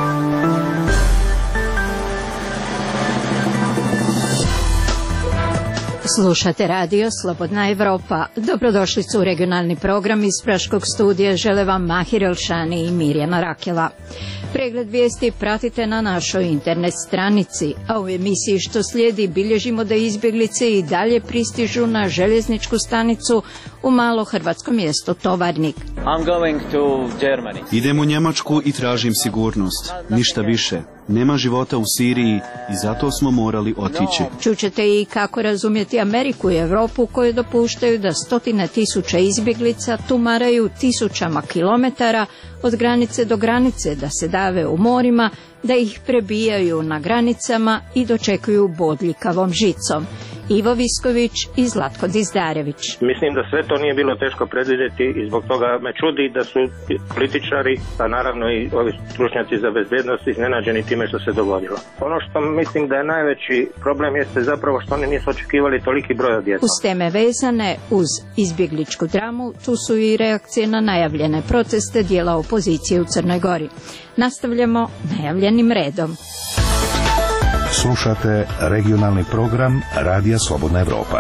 Slušate radio Slobodna Evropa. Dobrodošli su u regionalni program iz Praškog studija. Žele vam Mahir Elšani i Mirjana Rakela. Pregled vijesti pratite na našoj internet stranici, a u emisiji što slijedi bilježimo da izbjeglice i dalje pristižu na željezničku stanicu u malo hrvatsko mjesto Tovarnik. Idem u Njemačku i tražim sigurnost. Ništa više. Nema života u Siriji i zato smo morali otići. Čućete i kako razumjeti Ameriku i Europu koje dopuštaju da stotine tisuća izbjeglica tumaraju tisućama kilometara od granice do granice, da se dave u morima, da ih prebijaju na granicama i dočekuju bodljikavom žicom. Ivo Visković i Zlatko Dizdarević. Mislim da sve to nije bilo teško predvidjeti i zbog toga me čudi da su političari, a naravno i ovi stručnjaci za bezbednost iznenađeni time što se dogodilo. Ono što mislim da je najveći problem jeste zapravo što oni nisu očekivali toliki broj odjednom. Uz teme vezane uz izbjegličku dramu, tu su i reakcije na najavljene proteste dijela opozicije u Crnoj Gori. Nastavljamo najavljenim redom. Slušate regionalni program Radija Slobodna Evropa.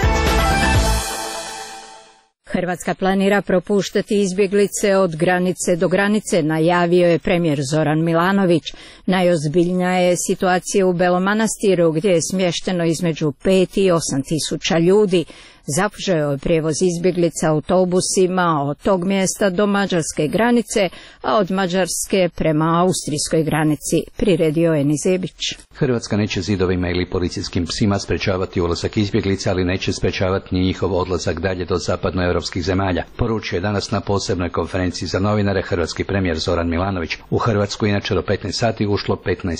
Hrvatska planira propuštati izbjeglice od granice do granice, najavio je premijer Zoran Milanović. Najozbiljnija je situacija u Belom Manastiru, gdje je smješteno između 5 i 8 tisuća ljudi. Započeo je prijevoz izbjeglica autobusima od tog mjesta do mađarske granice, a od Mađarske prema austrijskoj granici, priredio Eni Zebić. Hrvatska neće zidovima ili policijskim psima sprečavati ulazak izbjeglica, ali neće sprečavati ni njihov odlazak dalje do zapadnoevropskih zemalja, poručio je danas na posebnoj konferenciji za novinare hrvatski premijer Zoran Milanović. U Hrvatsku inače do 15 sati ušlo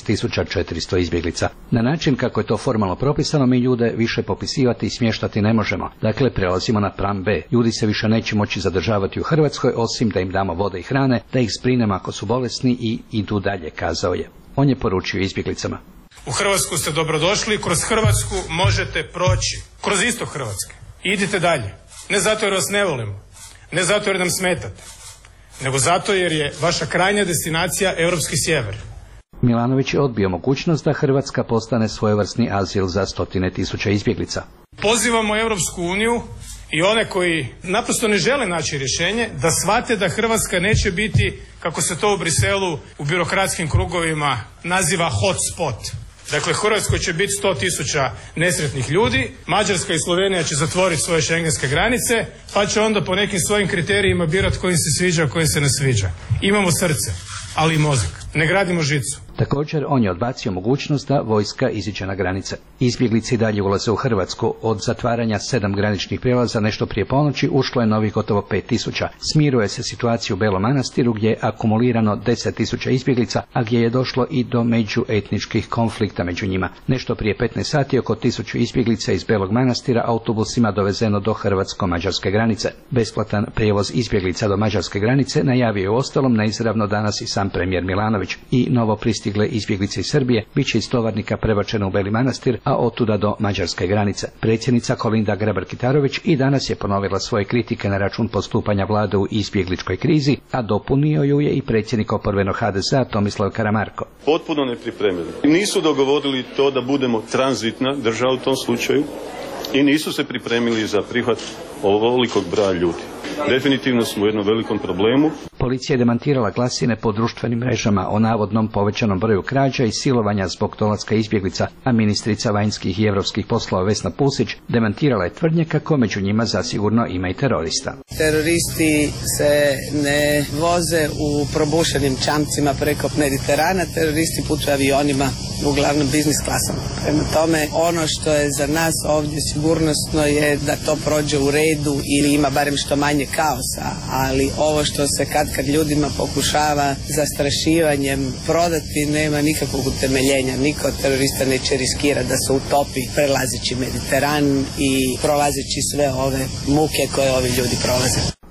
15.400 izbjeglica. Na način kako je to formalno propisano, mi ljude više popisivati i smještati ne možemo. Dakle, prelazimo na plan B. Ljudi se više neće moći zadržavati u Hrvatskoj, osim da im damo vode i hrane, da ih zbrinemo ako su bolesni i idu dalje, kazao je. On je poručio izbjeglicama. U Hrvatsku ste dobrodošli, kroz Hrvatsku možete proći, kroz istok Hrvatske. Idite dalje. Ne zato jer vas ne volimo, ne zato jer nam smetate, nego zato jer je vaša krajnja destinacija europski sjever. Milanović je odbio mogućnost da Hrvatska postane svojevrsni azil za stotine tisuća izbjeglica. Pozivamo Europsku uniju i one koji naprosto ne žele naći rješenje da shvate da Hrvatska neće biti, kako se to u Briselu u birokratskim krugovima naziva hot spot. Dakle, Hrvatskoj će biti 100.000 nesretnih ljudi, Mađarska i Slovenija će zatvoriti svoje šengenske granice, pa će onda po nekim svojim kriterijima birati koji se sviđa, a koji se ne sviđa. Imamo srce, ali i mozak. Ne gradimo žicu. Također, on je odbacio mogućnost da vojska iziđe na granice. Izbjeglice i dalje ulaze u Hrvatsku. Od zatvaranja 7 graničnih prijelaza nešto prije ponoći ušlo je novih gotovo 5.000. Smiruje se situacija u Belom Manastiru, gdje je akumulirano 10.000 izbjeglica, a gdje je došlo i do međuetničkih konflikta među njima. Nešto prije 15 sati oko 1000 izbjeglica iz Belog Manastira autobusima dovezeno do hrvatsko-mađarske granice. Besplatan prijevoz izbjeglica do mađarske granice najavio je uostalom neizravno danas i sam premijer Milanović. I novo pristigle izbjeglice iz Srbije bit će iz Tovarnika prebačeno u Beli Manastir, a otuda do mađarske granice. Predsjednica Kolinda Grabar-Kitarović i danas je ponovila svoje kritike na račun postupanja vlade u izbjegličkoj krizi, a dopunio ju je i predsjednik oporbenog HDZ-a Tomislav Karamarko. Potpuno nepripremljeni. Nisu dogovorili to da budemo tranzitna država u tom slučaju i nisu se pripremili za prihvat ovolikog broja ljudi. Definitivno smo u jednom velikom problemu. Policija je demantirala glasine po društvenim mrežama o navodnom povećanom broju krađa i silovanja zbog dolaska izbjeglica, a ministrica vanjskih i europskih poslova Vesna Pusić demantirala je tvrdnje kako među njima zasigurno ima i terorista. Teroristi se ne voze u probušenim čamcima preko Mediterana, teroristi putuju avionima, uglavnom biznis klasama. Prema tome, ono što je za nas ovdje sigurnosno je da to prođe u redu ili ima barem što manje kaosa, ali ovo što se kad ljudima pokušava zastrašivanjem prodati nema nikakvog utemeljenja. Niko od terorista neće riskirati da se utopi prelazeći Mediteran i prolazeći sve ove muke koje ovi ljudi prolaze.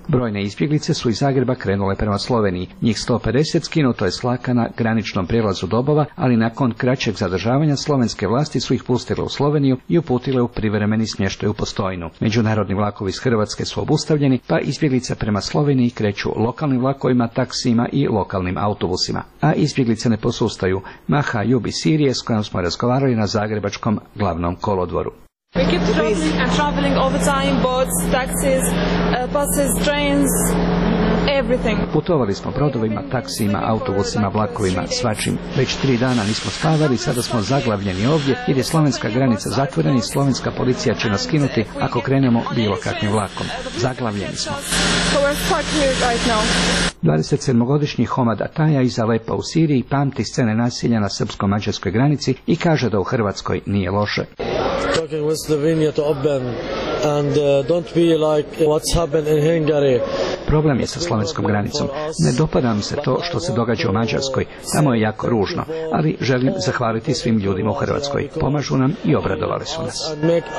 Brojne izbjeglice su iz Zagreba krenule prema Sloveniji. Njih 150 skinuto je s vlaka na graničnom prijelazu Dobova, ali nakon kraćeg zadržavanja slovenske vlasti su ih pustile u Sloveniju i uputile u privremeni smještaj u Postojnu. Međunarodni vlakovi iz Hrvatske su obustavljeni, pa izbjeglice prema Sloveniji kreću lokalnim vlakovima, taksijima i lokalnim autobusima. A izbjeglice ne posustaju. Maha Ljubi Sirije, s kojom smo razgovarali na zagrebačkom glavnom kolodvoru. We keep traveling all the time, boats, taxis, buses, trains, everything. Putovali smo brodovima, taksijima, autobusima, vlakovima, svačim. Već 3 dana nismo spavali, sada smo zaglavljeni ovdje jer je slovenska granica zatvorena i slovenska policija će nas skinuti ako krenemo bilo kakvim vlakom. Zaglavljeni smo. 27-godišnji Homad Ataja iz Alepa u Siriji pamti scene nasilja na srpsko-mađarskoj granici i kaže da u Hrvatskoj nije loše. Problem je sa slovenskom granicom. Ne dopada mi se to što se događa u Mađarskoj. Tamo je jako ružno, ali želim zahvaliti svim ljudima u Hrvatskoj. Pomažu nam i obradovali su nas.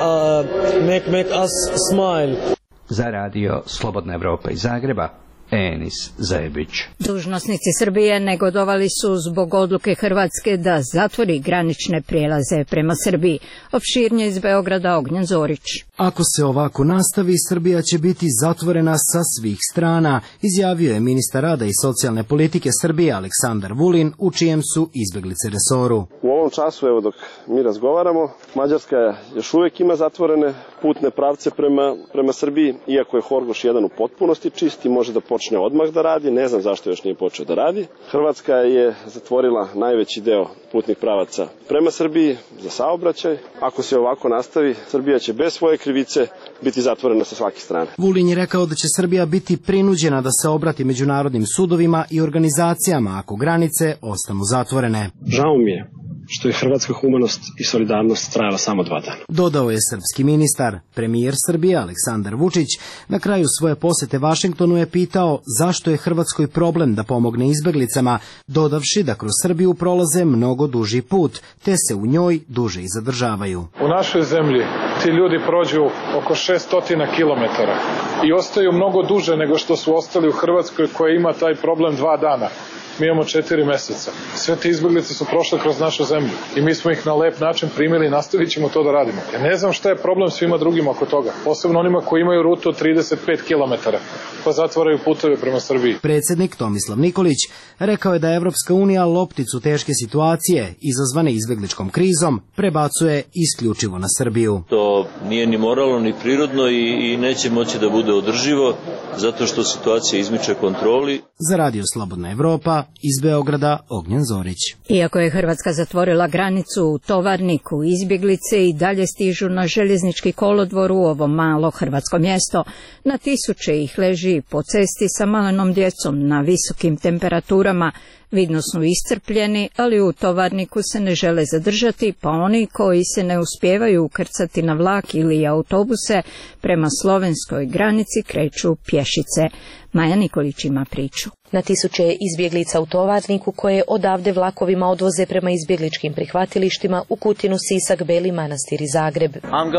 Za radio Slobodna Evropa iz Zagreba, Enis Zajebić. Dužnosnici Srbije negodovali su zbog odluke Hrvatske da zatvori granične prijelaze prema Srbiji. Opširnije iz Beograda Ognjen Zorić. Ako se ovako nastavi, Srbija će biti zatvorena sa svih strana, izjavio je ministar rada i socijalne politike Srbije Aleksandar Vulin, u čijem su izbjeglice resoru. U ovom času, evo dok mi razgovaramo, Mađarska još uvijek ima zatvorene putne pravce prema Srbiji, iako je Horgoš jedan u potpunosti čist i može da počne odmah da radi, ne znam zašto još nije počeo da radi. Hrvatska je zatvorila najveći deo putnih pravaca prema Srbiji za saobraćaj. Ako se ovako nastavi, Srbija će bez svoje krivice biti zatvorena sa svake strane. Vulin je rekao da će Srbija biti prinuđena da se obrati međunarodnim sudovima i organizacijama ako granice ostanu zatvorene. Žao mi je što je hrvatska humanost i solidarnost trajala samo 2 dana. Dodao je srpski ministar. Premijer Srbije Aleksandar Vučić na kraju svoje posete Vašingtonu je pitao zašto je Hrvatskoj problem da pomogne izbeglicama, dodavši da kroz Srbiju prolaze mnogo duži put, te se u njoj duže i zadržavaju. U našoj zemlji ti ljudi prođu oko 600 kilometara i ostaju mnogo duže nego što su ostali u Hrvatskoj koja ima taj problem 2 dana. Mi imamo 4 mjeseca. Sve te izbjeglice su prošle kroz našu zemlju i mi smo ih na lep način primili i nastavit ćemo to da radimo. Ja ne znam šta je problem svima drugima oko toga, posebno onima koji imaju rutu od 35 km, pa zatvaraju puteve prema Srbiji. Predsjednik Tomislav Nikolić rekao je da Evropska unija lopticu teške situacije izazvane izbjegličkom krizom prebacuje isključivo na Srbiju. To nije ni moralno ni prirodno i neće moći da bude održivo zato što situacija izmiče kontroli. Za radio Slobodna Evropa iz Beograda Ognjen Zorić. Iako je Hrvatska zatvorila granicu u Tovarniku, izbjeglice i dalje stižu na željeznički kolodvor u ovo malo hrvatsko mjesto. Na tisuće ih leži po cesti sa malenom djecom na visokim temperaturama. Vidno su iscrpljeni, ali u Tovarniku se ne žele zadržati, pa oni koji se ne uspijevaju ukrcati na vlak ili autobuse prema slovenskoj granici kreću pješice. Maja Nikolić ima priču. Na tisuće izbjeglica u Tovarniku koje odavde vlakovima odvoze prema izbjegličkim prihvatilištima u Kutinu, Sisak, Beli Manastir i Zagreb.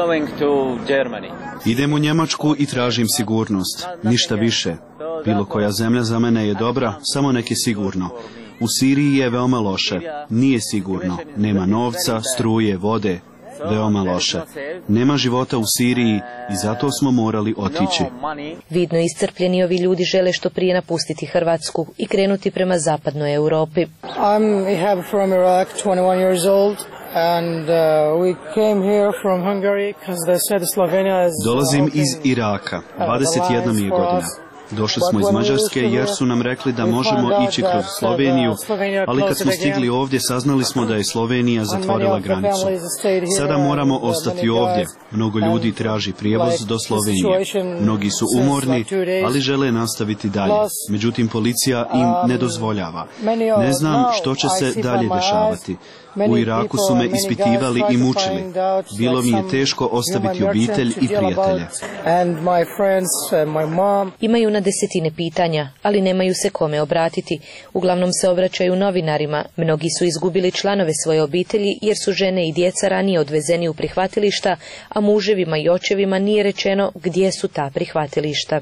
Idem u Njemačku i tražim sigurnost. Ništa više. Bilo koja zemlja za mene je dobra, samo nek je sigurno. U Siriji je veoma loše. Nije sigurno. Nema novca, struje, vode. Veoma loše. Nema života u Siriji i zato smo morali otići. Vidno iscrpljeni ovi ljudi žele što prije napustiti Hrvatsku i krenuti prema zapadnoj Europi. I'm Ihab from Iraq, 21 years old. And we came here from Hungary because they said Slovenia is Dolazim iz Iraka, 21 mi je godina. Došli smo iz Mađarske jer su nam rekli da možemo ići kroz Sloveniju, ali kad smo stigli ovdje saznali smo da je Slovenija zatvorila granicu. Sada moramo ostati ovdje. Mnogo ljudi traži prijevoz do Slovenije. Mnogi su umorni, ali žele nastaviti dalje. Međutim, policija im ne dozvoljava. Ne znam što će se dalje dešavati. U Iraku su me ispitivali i mučili. Bilo mi je teško ostaviti obitelj i prijatelje. Imaju na desetine pitanja, ali nemaju se kome obratiti. Uglavnom se obraćaju novinarima. Mnogi su izgubili članove svoje obitelji jer su žene i djeca ranije odvezeni u prihvatilišta, a muževima i očevima nije rečeno gdje su ta prihvatilišta.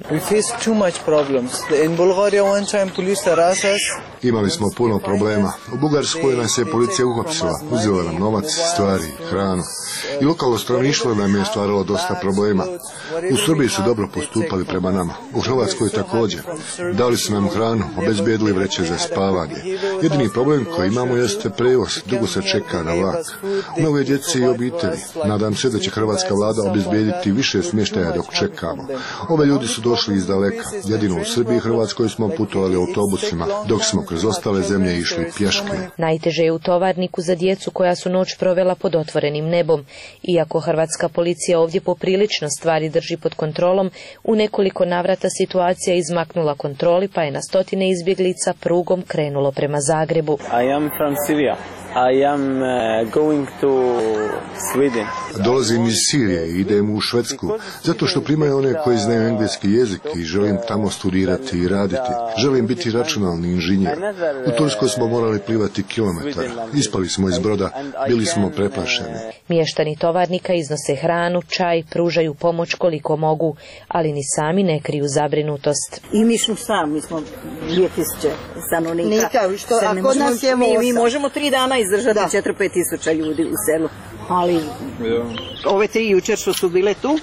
Imali smo puno problema. U Bugarskoj nas je policija uhapsila, uzela nam novac, stvari, hranu. I lokalno stanovništvo nam je stvaralo dosta problema. U Srbiji su dobro postupali prema nama. U Hrvatskoj također. Dali su nam hranu, obezbijedili vreće za spavanje. Jedini problem koji imamo jeste prevoz. Dugo se čeka na vlak. Mnogo je djece i obitelji. Nadam se da će hrvatska vlada obezbijediti više smještaja dok čekamo. Ove ljudi su došli iz daleka. Jedino u Srbiji i Hrvatskoj smo putovali autobusima, dok smo kroz ostale zemlje išli pješke. Najteže je u Tovarniku za djecu koja su noć provela pod otvorenim nebom. Iako hrvatska policija ovdje poprilično stvari drži pod kontrolom, u nekoliko navrata situacija izmaknula kontroli, pa je na stotine izbjeglica prugom krenulo prema Zagrebu. I am from Syria. I am going to Sweden. Dolazim iz Sirije i idem u Švedsku, zato što primaju one koji znaju engleski jezik i želim tamo studirati i raditi. Želim biti računalni inženjer. U Turskoj smo morali plivati kilometar. Ispali smo iz broda, bili smo preplašeni. Mještani Tovarnika iznose hranu, čaj, pružaju pomoć koliko mogu, ali ni sami ne kriju zabrinutost. I mi smo 2000 stanovnika. A kod nas je mi možemo 3 dana izdržati 4-5 tisuća ljudi u selu. Ali ove 3 jučer što su bile tu,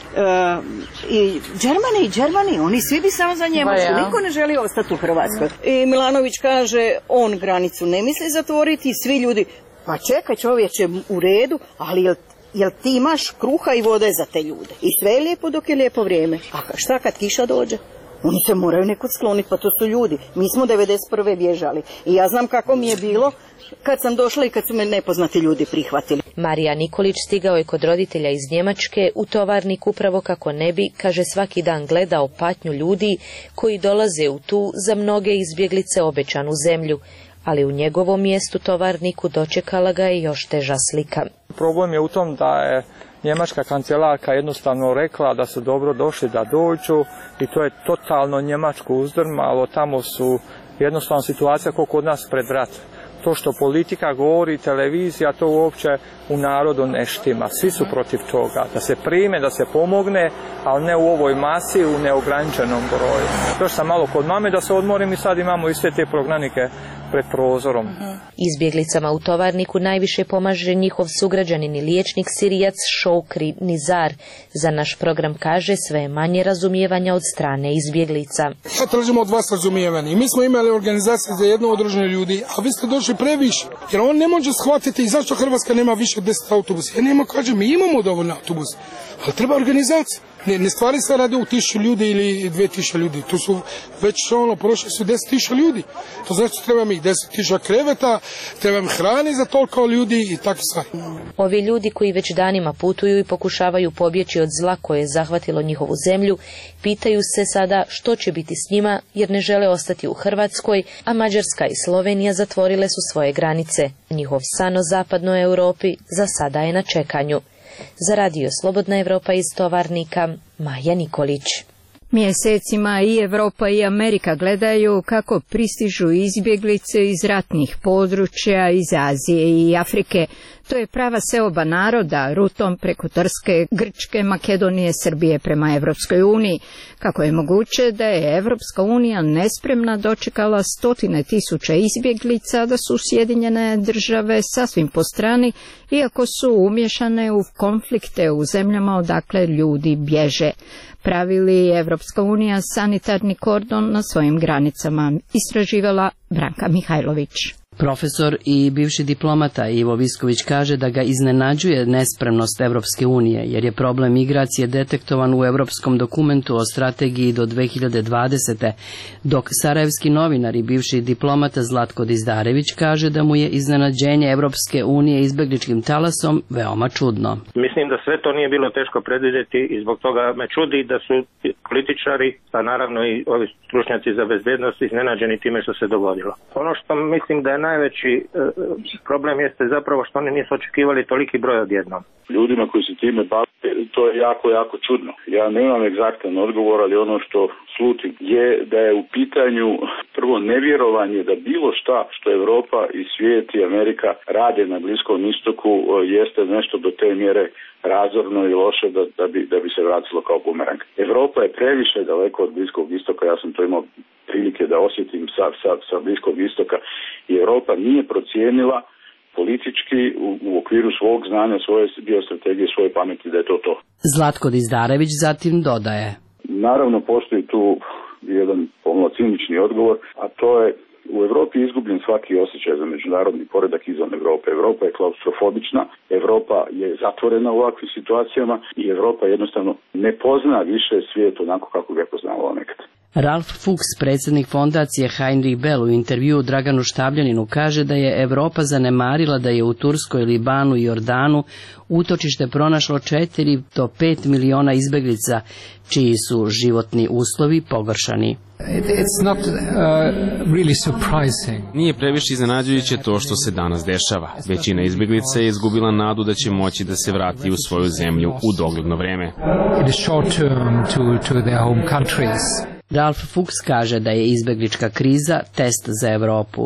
i Đermani, oni svi bi samo za Njemačku, niko ne želi ostati u Hrvatskoj. I Milanović kaže, on granicu ne misli zatvoriti, svi ljudi, pa čekaj čovječe, u redu, ali jel ti imaš kruha i vode za te ljude? I sve je lijepo dok je lijepo vrijeme. A šta kad kiša dođe? Oni se moraju nekud skloniti, pa to su ljudi. Mi smo 91. bježali i ja znam kako mi je bilo kad sam došla i kad su me nepoznati ljudi prihvatili. Marija Nikolić stigao je kod roditelja iz Njemačke u Tovarnik upravo kako ne bi, kaže, svaki dan gledao patnju ljudi koji dolaze u tu za mnoge izbjeglice obećanu zemlju. Ali u njegovom mjestu Tovarniku dočekala ga je još teža slika. Problem je u tom da je njemačka kancelarka jednostavno rekla da su dobro došli da dođu i to je totalno Njemačku uzdrmalo. Tamo su jednostavno situacija kao kod nas pred rat. To što politika govori, televizija, to uopće u narodu ne štima. Svi su protiv toga. Da se prime, da se pomogne, ali ne u ovoj masi, u neograničenom broju. Još sam malo kod mame da se odmorim i sad imamo i sve te prognanike pred prozorom. Izbjeglicama u Tovarniku najviše pomaže njihov sugrađanin i liječnik Sirijac Šoukri Nizar. Za naš program kaže sve je manje razumijevanja od strane izbjeglica. Ja tražimo od vas razumijevanje. Mi smo imali organizacije za jedno udruženje ljudi, a vi ste došli previše. Jer on ne može shvatiti zašto Hrvatska nema više od 10 autobusa. Ja nema, kaže, mi imamo dovoljno autobusa, ali treba organizacija. Ne stvari se radi u 1000 ljudi ili 2000 ljudi. Tu su već prošli su 10.000 ljudi. To znači treba mi 10.000 kreveta, treba mi hrani za toliko ljudi i tako sve. Ovi ljudi koji već danima putuju i pokušavaju pobjeći od zla koje je zahvatilo njihovu zemlju, pitaju se sada što će biti s njima jer ne žele ostati u Hrvatskoj, a Mađarska i Slovenija zatvorile su svoje granice. Njihov san o zapadnoj Europi za sada je na čekanju. Za Radio Slobodna Evropa iz Tovarnika, Maja Nikolić. Mjesecima i Evropa i Amerika gledaju kako pristižu izbjeglice iz ratnih područja iz Azije i Afrike. To je prava seoba naroda, rutom preko Trske, Grčke, Makedonije, Srbije prema Evropskoj uniji. Kako je moguće da je Evropska unija nespremna dočekala 100.000 izbjeglica, da su Sjedinjene države sasvim po strani, iako su umješane u konflikte u zemljama odakle ljudi bježe. Pravi li Evropska unija sanitarni kordon na svojim granicama, istraživala Branka Mihajlović. Profesor i bivši diplomata Ivo Visković kaže da ga iznenađuje nespremnost Evropske unije, jer je problem migracije detektovan u europskom dokumentu o strategiji do 2020. Dok sarajevski novinar i bivši diplomata Zlatko Dizdarević kaže da mu je iznenađenje Evropske unije izbjegličkim talasom veoma čudno. Mislim da sve to nije bilo teško predvidjeti i zbog toga me čudi da su političari, a naravno i ovi stručnjaci za bezbednost, iznenađeni time što se dogodilo. Ono što mislim da je najveći problem jeste zapravo što oni nisu očekivali toliki broj odjednom. Ljudima koji se time bave, to je jako čudno. Ja nemam egzaktan odgovor, ali ono što slutim je da je u pitanju prvo nevjerovanje da bilo šta što Europa i svijet i Amerika rade na Bliskom istoku jeste nešto do te mjere razorno i loše da bi se vratilo kao bumerang. Evropa je previše daleko od Bliskog istoka, ja sam to imao prilike da osjetim sa Bliskog istoka i Europa nije procijenila politički u okviru svog znanja, svoje biostrategije, svoje pameti da je to. Zlatko Dizdarević zatim dodaje. Naravno postoji tu jedan pomalo cinični odgovor, a to je u Europi je izgubljen svaki osjećaj za međunarodni poredak izvan Europe. Europa je klaustrofobična, Europa je zatvorena u ovakvim situacijama i Europa jednostavno ne pozna više svijet onako kako ga je poznavala nekad. Ralf Fuchs, predsjednik fondacije Heinrich Bell, u intervjuu Draganu Štabljaninu kaže da je Europa zanemarila da je u Turskoj, Libanu i Jordanu utočište pronašlo 4 do 5 miliona izbeglica, čiji su životni uslovi pogoršani. Nije previše iznenađujuće to što se danas dešava. Većina izbeglica je izgubila nadu da će moći da se vrati u svoju zemlju u dogledno vreme. Ralf Fuchs kaže da je izbeglička kriza test za Europu.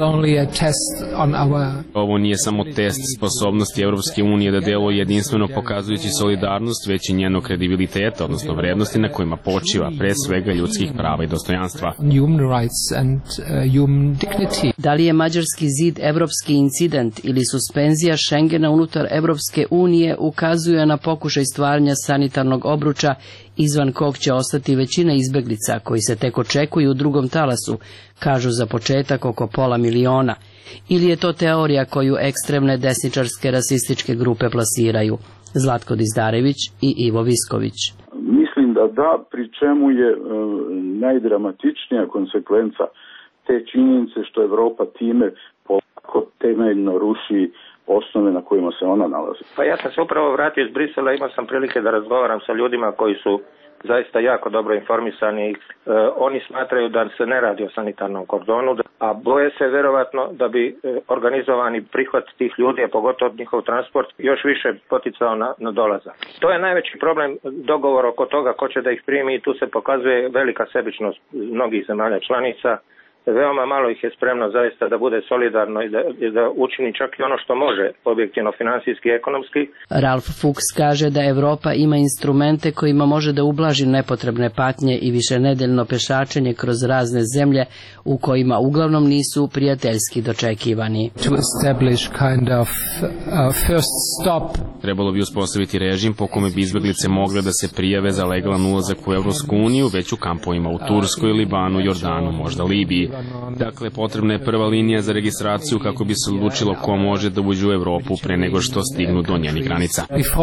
Ovo nije samo test sposobnosti Europske unije da deluje jedinstveno pokazujući solidarnost, već i njeno kredibiliteta, odnosno vrednosti na kojima počiva, pre svega ljudskih prava i dostojanstva. Da li je Mađarski zid evropski incident ili suspenzija Schengena unutar Europske unije ukazuje na pokušaj stvaranja sanitarnog obruča izvan kog će ostati većina izbeglica koji se tek očekuju u drugom talasu, kažu za početak oko 500 miliona. Ili je to teorija koju ekstremne desničarske rasističke grupe plasiraju? Zlatko Dizdarević i Ivo Visković. Mislim da pri čemu je najdramatičnija konsekvenca te činjenice što Evropa time polako temeljno ruši osnove na kojima se ona nalazi. Pa ja sam se upravo vratio iz Brisela, imao sam prilike da razgovaram sa ljudima koji su zaista jako dobro informisani. Oni smatraju da se ne radi o sanitarnom kordonu, a boje se verovatno da bi organizovani prihvat tih ljudi, a pogotovo njihov transport, još više poticao na dolazak. To je najveći problem, dogovor oko toga ko će da ih primi i tu se pokazuje velika sebičnost mnogih zemalja članica. Veoma malo ih je spremno zaista da bude solidarno i da učini čak i ono što može, objektivno, finansijski i ekonomski. Ralf Fuchs kaže da Europa ima instrumente kojima može da ublaži nepotrebne patnje i višenedeljno pešačenje kroz razne zemlje u kojima uglavnom nisu prijateljski dočekivani. Trebalo bi uspostaviti režim po kome bi izbeglice mogle da se prijave za legalan ulazak u Evropsku uniju, već u kampovima u Turskoj, Libanu, Jordanu, možda Libiji. Dakle, potrebna je prva linija za registraciju kako bi se odlučilo ko može da uđe u Evropu pre nego što stignu do njenih granica.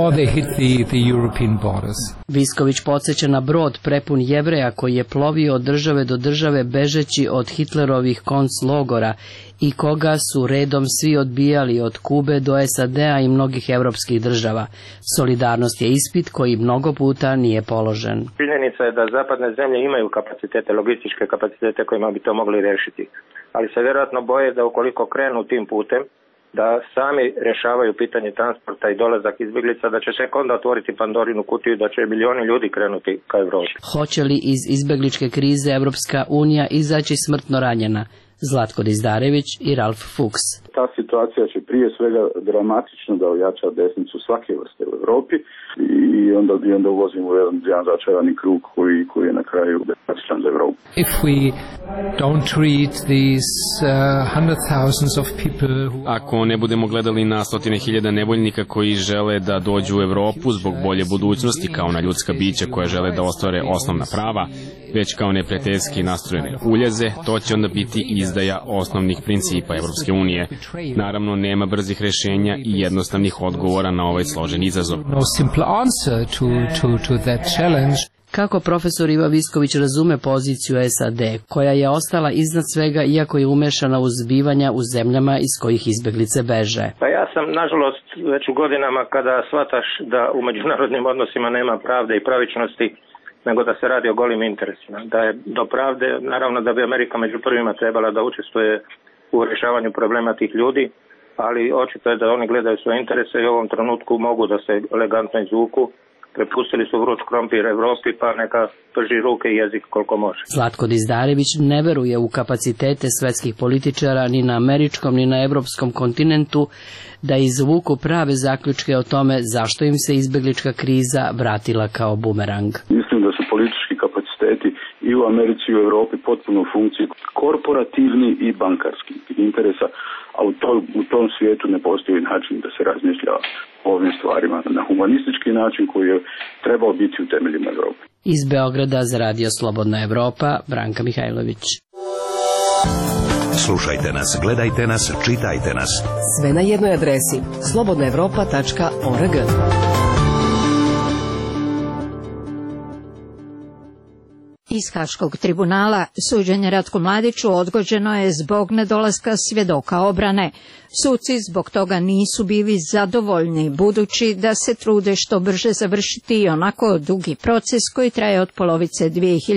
Visković podsjeća na brod prepun Jevreja koji je plovio od države do države bežeći od Hitlerovih konclogora i koga su redom svi odbijali od Kube do SAD-a i mnogih evropskih država. Solidarnost je ispit koji mnogo puta nije položen. Činjenica je da zapadne zemlje imaju kapacitete, logističke kapacitete kojima bi to mogli rešiti, ali se vjerojatno boje da ukoliko krenu tim putem, da sami rješavaju pitanje transporta i dolazak izbjeglica, da će se onda otvoriti Pandorinu kutiju i da će milioni ljudi krenuti ka Evropi. Hoće li iz izbjegličke krize Evropska unija izaći smrtno ranjena? Zlatko Dizdarević i Ralf Fuchs. Ta situacija će prije svega dramatično da ojača desnicu svake vrste u Europi i onda uvozimo jedan začarani krug koji je na kraju dramatičan za Europu. Ako ne budemo gledali na 100.000 nevoljnika koji žele da dođu u Europu zbog bolje budućnosti kao na ljudska bića koja žele da ostvare osnovna prava, već kao neprijateljski nastrojene uljeze, to će onda biti izdaja osnovnih principa Evropske unije. Naravno, nema brzih rešenja i jednostavnih odgovora na ovaj složen izazov. Kako profesor Ivo Visković razume poziciju SAD, koja je ostala iznad svega iako je umešana u zbivanja u zemljama iz kojih izbeglice beže? Pa ja sam, nažalost, već u godinama kada shvataš da u međunarodnim odnosima nema pravde i pravičnosti, nego da se radi o golim interesima. Da je do pravde, naravno da bi Amerika među prvima trebala da učestvuje u u rješavanju problema tih ljudi, ali očito je da oni gledaju svoje interese i u ovom trenutku mogu da se elegantno izvuku. Prepustili su vruć krompir Evropi, pa neka prži ruke i jezik koliko može. Zlatko Dizdarević ne veruje u kapacitete svetskih političara ni na američkom ni na evropskom kontinentu da izvuku prave zaključke o tome zašto im se izbeglička kriza vratila kao bumerang. Mislim da su politički kapaciteti i u Americi i u Europi potpuno u funkciji korporativni i bankarskih interesa, a u tom svijetu ne postoji način da se razmišlja o ovim stvarima na humanistički način koji je trebao biti u temeljima Europe. Iz Beograda za Radio Slobodna Evropa, Branka Mihajlović. Slušajte nas, gledajte nas, čitajte nas. Sve na jednoj adresi slobodnaevropa.org. Iz Haškog tribunala suđenje Ratku Mladiću odgođeno je zbog nedolaska svjedoka obrane. Suci zbog toga nisu bili zadovoljni, budući da se trude što brže završiti i onako dugi proces koji traje od polovice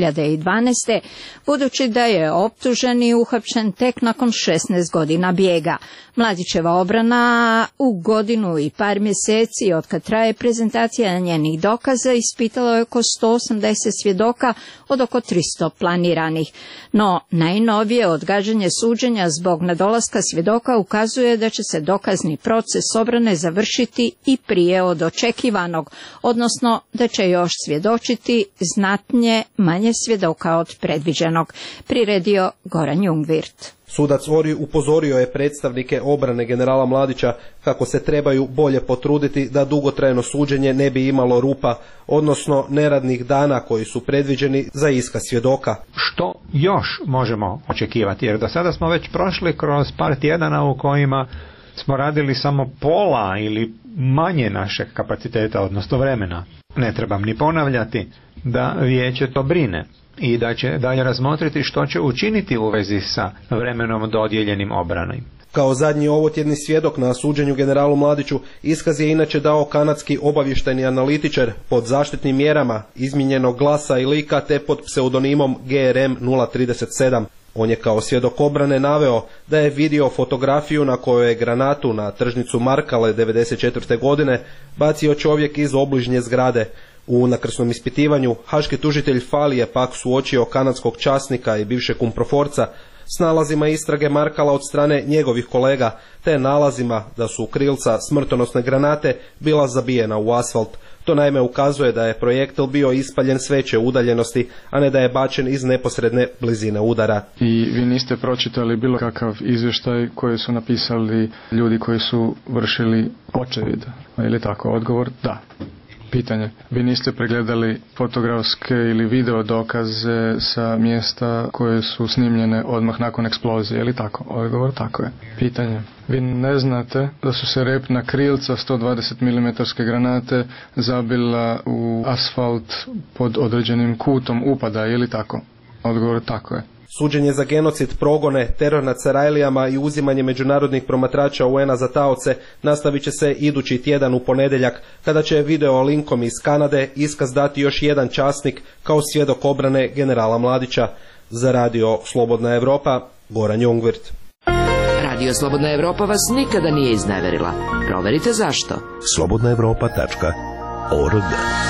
2012. budući da je optuženi uhapšen tek nakon 16 godina bijega. Mladićeva obrana u godinu i par mjeseci od kad traje prezentacija njenih dokaza ispitalo je oko 180 svjedoka od oko 300 planiranih. No, najnovije odgađanje suđenja zbog nedolaska svjedoka ukazuje da će se dokazni proces obrane završiti i prije od očekivanog, odnosno da će još svjedočiti znatnije manje svjedoka od predviđenog, priredio Goran Jungwirth. Sudac Ori upozorio je predstavnike obrane generala Mladića kako se trebaju bolje potruditi da dugotrajno suđenje ne bi imalo rupa, odnosno neradnih dana koji su predviđeni za iskaz svjedoka. Što još možemo očekivati? Jer do sada smo već prošli kroz par tjedana u kojima smo radili samo pola ili manje našeg kapaciteta, odnosno vremena. Ne trebam ni ponavljati da vijeće to brine i da će dalje razmotriti što će učiniti u vezi sa vremenom dodijeljenim obrani. Kao zadnji ovotjedni svjedok na suđenju generalu Mladiću iskaz je inače dao kanadski obavještajni analitičar pod zaštitnim mjerama izmijenjenog glasa i lika te pod pseudonimom GRM 037. On je kao svjedok obrane naveo da je vidio fotografiju na kojoj je granatu na tržnicu Markale 1994. godine bacio čovjek iz obližnje zgrade. U nakrsnom ispitivanju haški tužitelj Fali je pak suočio kanadskog časnika i bivšeg kumproforca s nalazima istrage Markala od strane njegovih kolega, te nalazima da su krilca smrtonosne granate bila zabijena u asfalt. To naime ukazuje da je projektil bio ispaljen s veće udaljenosti, a ne da je bačen iz neposredne blizine udara. I vi niste pročitali bilo kakav izvještaj koji su napisali ljudi koji su vršili očevid, ili tako? Odgovor da. Pitanje. Vi niste pregledali fotografske ili video dokaze sa mjesta koje su snimljene odmah nakon eksplozije, ili tako? Odgovor tako je. Pitanje. Vi ne znate da su se repna krilca 120 mm granate zabila u asfalt pod određenim kutom upada, ili tako? Odgovor tako je. Suđenje za genocid, progone, teror nad Sarajlijama i uzimanje međunarodnih promatrača UN-a za taoce nastavit će se idući tjedan u ponedjeljak, kada će video linkom iz Kanade iskaz dati još jedan časnik kao svjedok obrane generala Mladića. Za Radio Slobodna Evropa, Goran Jungwirth. Radio Slobodna Evropa vas nikada nije izneverila. Proverite zašto. slobodnaevropa.org.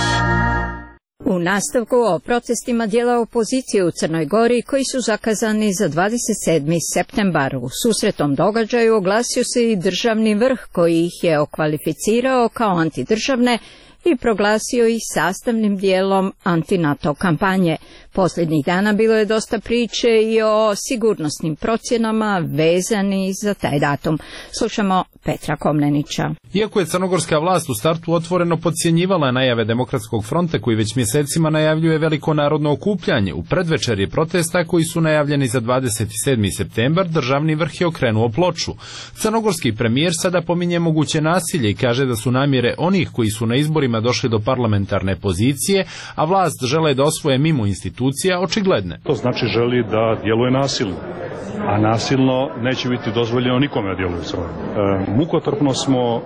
U nastavku o protestima dijela opozicije u Crnoj Gori koji su zakazani za 27. septembar. U susretnom događaju oglasio se i državni vrh koji ih je okvalificirao kao antidržavne i proglasio ih sastavnim dijelom anti-NATO kampanje. Posljednjih dana bilo je dosta priče i o sigurnosnim procjenama vezani za taj datum. Slušamo Petra Komnenića. Iako je crnogorska vlast u startu otvoreno podcjenjivala najave Demokratskog fronta koji već mjesecima najavljuje veliko narodno okupljanje, u predvečerje protesta koji su najavljeni za 27. septembar, državni vrh je okrenuo ploču. Crnogorski premijer sada pominje moguće nasilje i kaže da su namjere onih koji su na izborima došli do parlamentarne pozicije, a vlast žele da osvoje mimo institucija, očigledne. To znači želi da djeluje nasilno, a nasilno neće biti dozvoljeno nikome da djeluje. Mukotrpno smo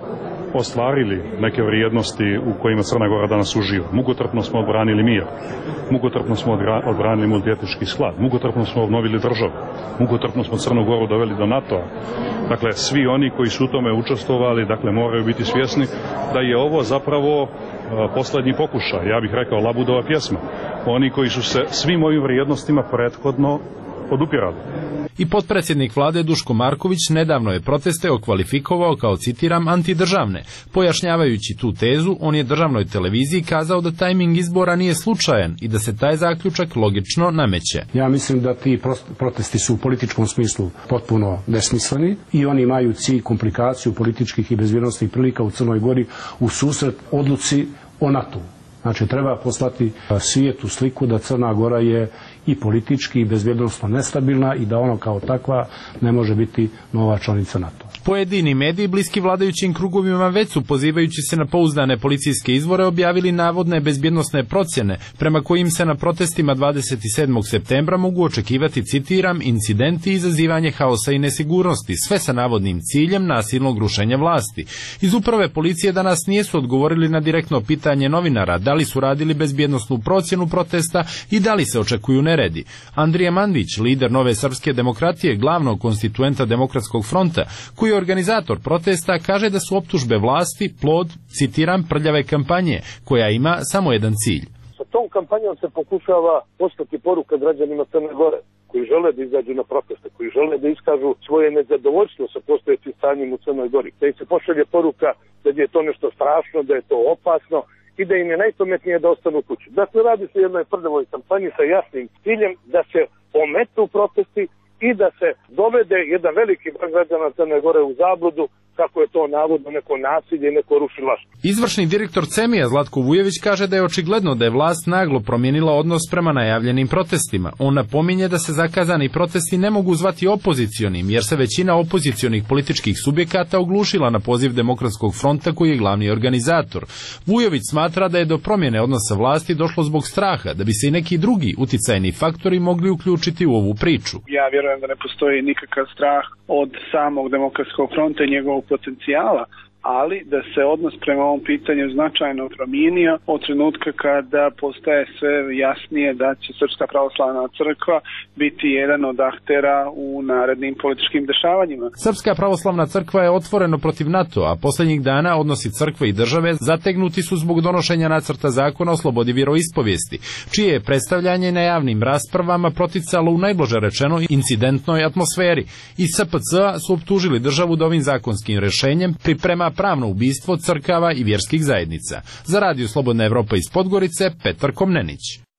ostvarili neke vrijednosti u kojima Crna Gora danas uživa. Mukotrpno smo odbranili mir, mukotrpno smo odbranili multietnički sklad, mukotrpno smo obnovili državu, mukotrpno smo Crnu Goru doveli do NATO-a. Dakle, svi oni koji su u tome učestvovali, dakle, moraju biti svjesni da je ovo zapravo poslednji pokušaj, ja bih rekao Labudova pjesma. Oni koji su se svim ovim vrijednostima prethodno podupirali. I potpredsjednik vlade Duško Marković nedavno je proteste okvalifikovao kao, citiram, antidržavne. Pojašnjavajući tu tezu, on je državnoj televiziji kazao da tajming izbora nije slučajan i da se taj zaključak logično nameće. Ja mislim da ti protesti su u političkom smislu potpuno besmisleni i oni imaju cilj komplikaciju političkih i bezbjednosnih prilika u Crnoj Gori u susret odluci o NATO-u. Znači, treba poslati svijetu sliku da Crna Gora je i politički i bezbjednosno nestabilna i da ono kao takva ne može biti nova članica NATO. Pojedini mediji bliski vladajućim krugovima već su, pozivajući se na pouzdane policijske izvore, objavili navodne bezbjednosne procjene prema kojim se na protestima 27. septembra mogu očekivati, citiram, incidenti i izazivanje haosa i nesigurnosti, sve sa navodnim ciljem nasilnog rušenja vlasti. Iz uprave policije danas nisu odgovorili na direktno pitanje novinara da li su radili bezbjednosnu procjenu protesta i da li se očekuju neredi. Andrija Mandić, lider Nove srpske demokratije, glavnog konstituenta Demokratskog fronta, koji je organizator protesta, kaže da su optužbe vlasti plod, citiram, prljave kampanje, koja ima samo jedan cilj. Sa tom kampanjom se pokušava poslati poruka građanima Crne Gore, koji žele da izađu na proteste, koji žele da iskažu svoje nezadovoljstvo sa postojećim stanjem u Crnoj Gori. Da im se pošalje poruka da je to nešto strašno, da je to opasno i da im je najpametnije da ostanu kući. Dakle, radi se o jednoj prljavoj kampanji sa jasnim ciljem da se ometu protesti i da se dovede jedan veliki broj građana Crne Gore u zabludu kako je to navodno neko nasilje i neko rušilaštvo. Izvršni direktor CEMI-a Zlatko Vujović kaže da je očigledno da je vlast naglo promijenila odnos prema najavljenim protestima. On napominje da se zakazani protesti ne mogu zvati opozicionim, jer se većina opozicionih političkih subjekata oglušila na poziv Demokratskog fronta koji je glavni organizator. Vujović smatra da je do promjene odnosa vlasti došlo zbog straha, da bi se i neki drugi uticajni faktori mogli uključiti u ovu priču. Ja vjerujem da ne postoji nikakav strah od samog Demokratskog fronta i njegovog potencijala, ali da se odnos prema ovom pitanju značajno promijenio od trenutka kada postaje sve jasnije da će Srpska pravoslavna crkva biti jedan od aktera u narednim političkim dešavanjima. Srpska pravoslavna crkva je otvoreno protiv NATO, a posljednjih dana odnosi crkve i države zategnuti su zbog donošenja nacrta zakona o slobodi vjeroispovijesti, čije je predstavljanje na javnim raspravama proticalo u najblaže rečeno incidentnoj atmosferi. I SPC su optužili državu da ovim zakonskim rješenjem priprema pravno ubistvo crkava i vjerskih zajednica. Za Radio Slobodna Evropa iz Podgorice, Petar Komnenić.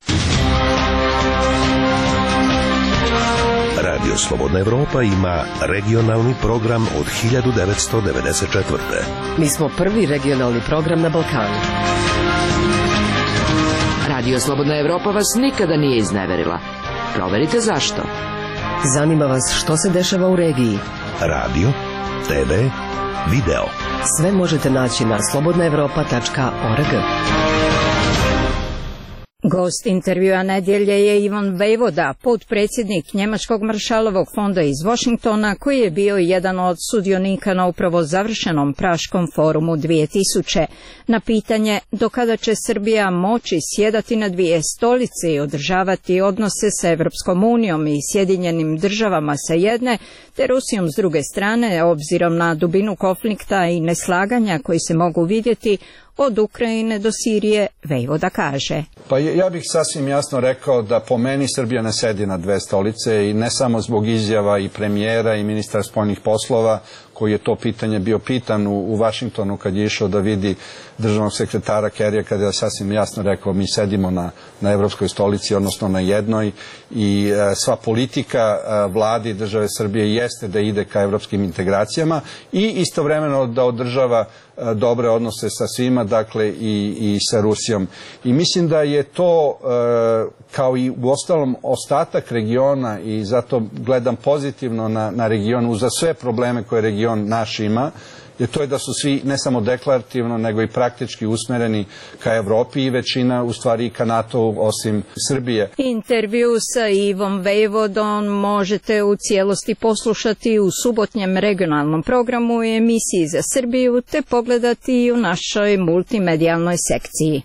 Radio Slobodna Evropa ima regionalni program od 1994. Mi smo prvi regionalni program na Balkanu. Radio Slobodna Evropa vas nikada nije izneverila. Proverite zašto. Zanima vas što se dešava u regiji. Radio, TV, video. Sve možete naći na slobodnaevropa.org. Gost intervjua nedjelje je Ivan Vejvoda, potpredsjednik Njemačkog maršalovog fonda iz Washingtona, koji je bio jedan od sudionika na upravo završenom Praškom forumu 2000. Na pitanje do kada će Srbija moći sjedati na dvije stolice i održavati odnose sa Evropskom unijom i Sjedinjenim državama sa jedne, te Rusijom s druge strane, obzirom na dubinu konflikta i neslaganja koji se mogu vidjeti od Ukrajine do Sirije, Vejvoda kaže. Pa ja bih sasvim jasno rekao da po meni Srbija ne sedi na dve stolice i ne samo zbog izjava i premijera i ministra spoljnih poslova, koji je to pitanje bio pitan u Vašingtonu kad je išao da vidi državnog sekretara Kerrya, kada je sasvim jasno rekao mi sedimo na evropskoj stolici, odnosno na jednoj, i sva politika vladi države Srbije jeste da ide ka evropskim integracijama i istovremeno da održava dobre odnose sa svima, dakle i sa Rusijom. I mislim da je to, kao i u ostalom ostatak regiona, i zato gledam pozitivno na region, uza sve probleme koje region region naš ima, jer to je da su svi ne samo deklarativno, nego i praktički usmereni ka Evropi i većina u stvari i ka NATO osim Srbije. Intervju sa Ivom Vejvodom možete u cijelosti poslušati u subotnjem regionalnom programu i emisiji za Srbiju, te pogledati i u našoj multimedijalnoj sekciji.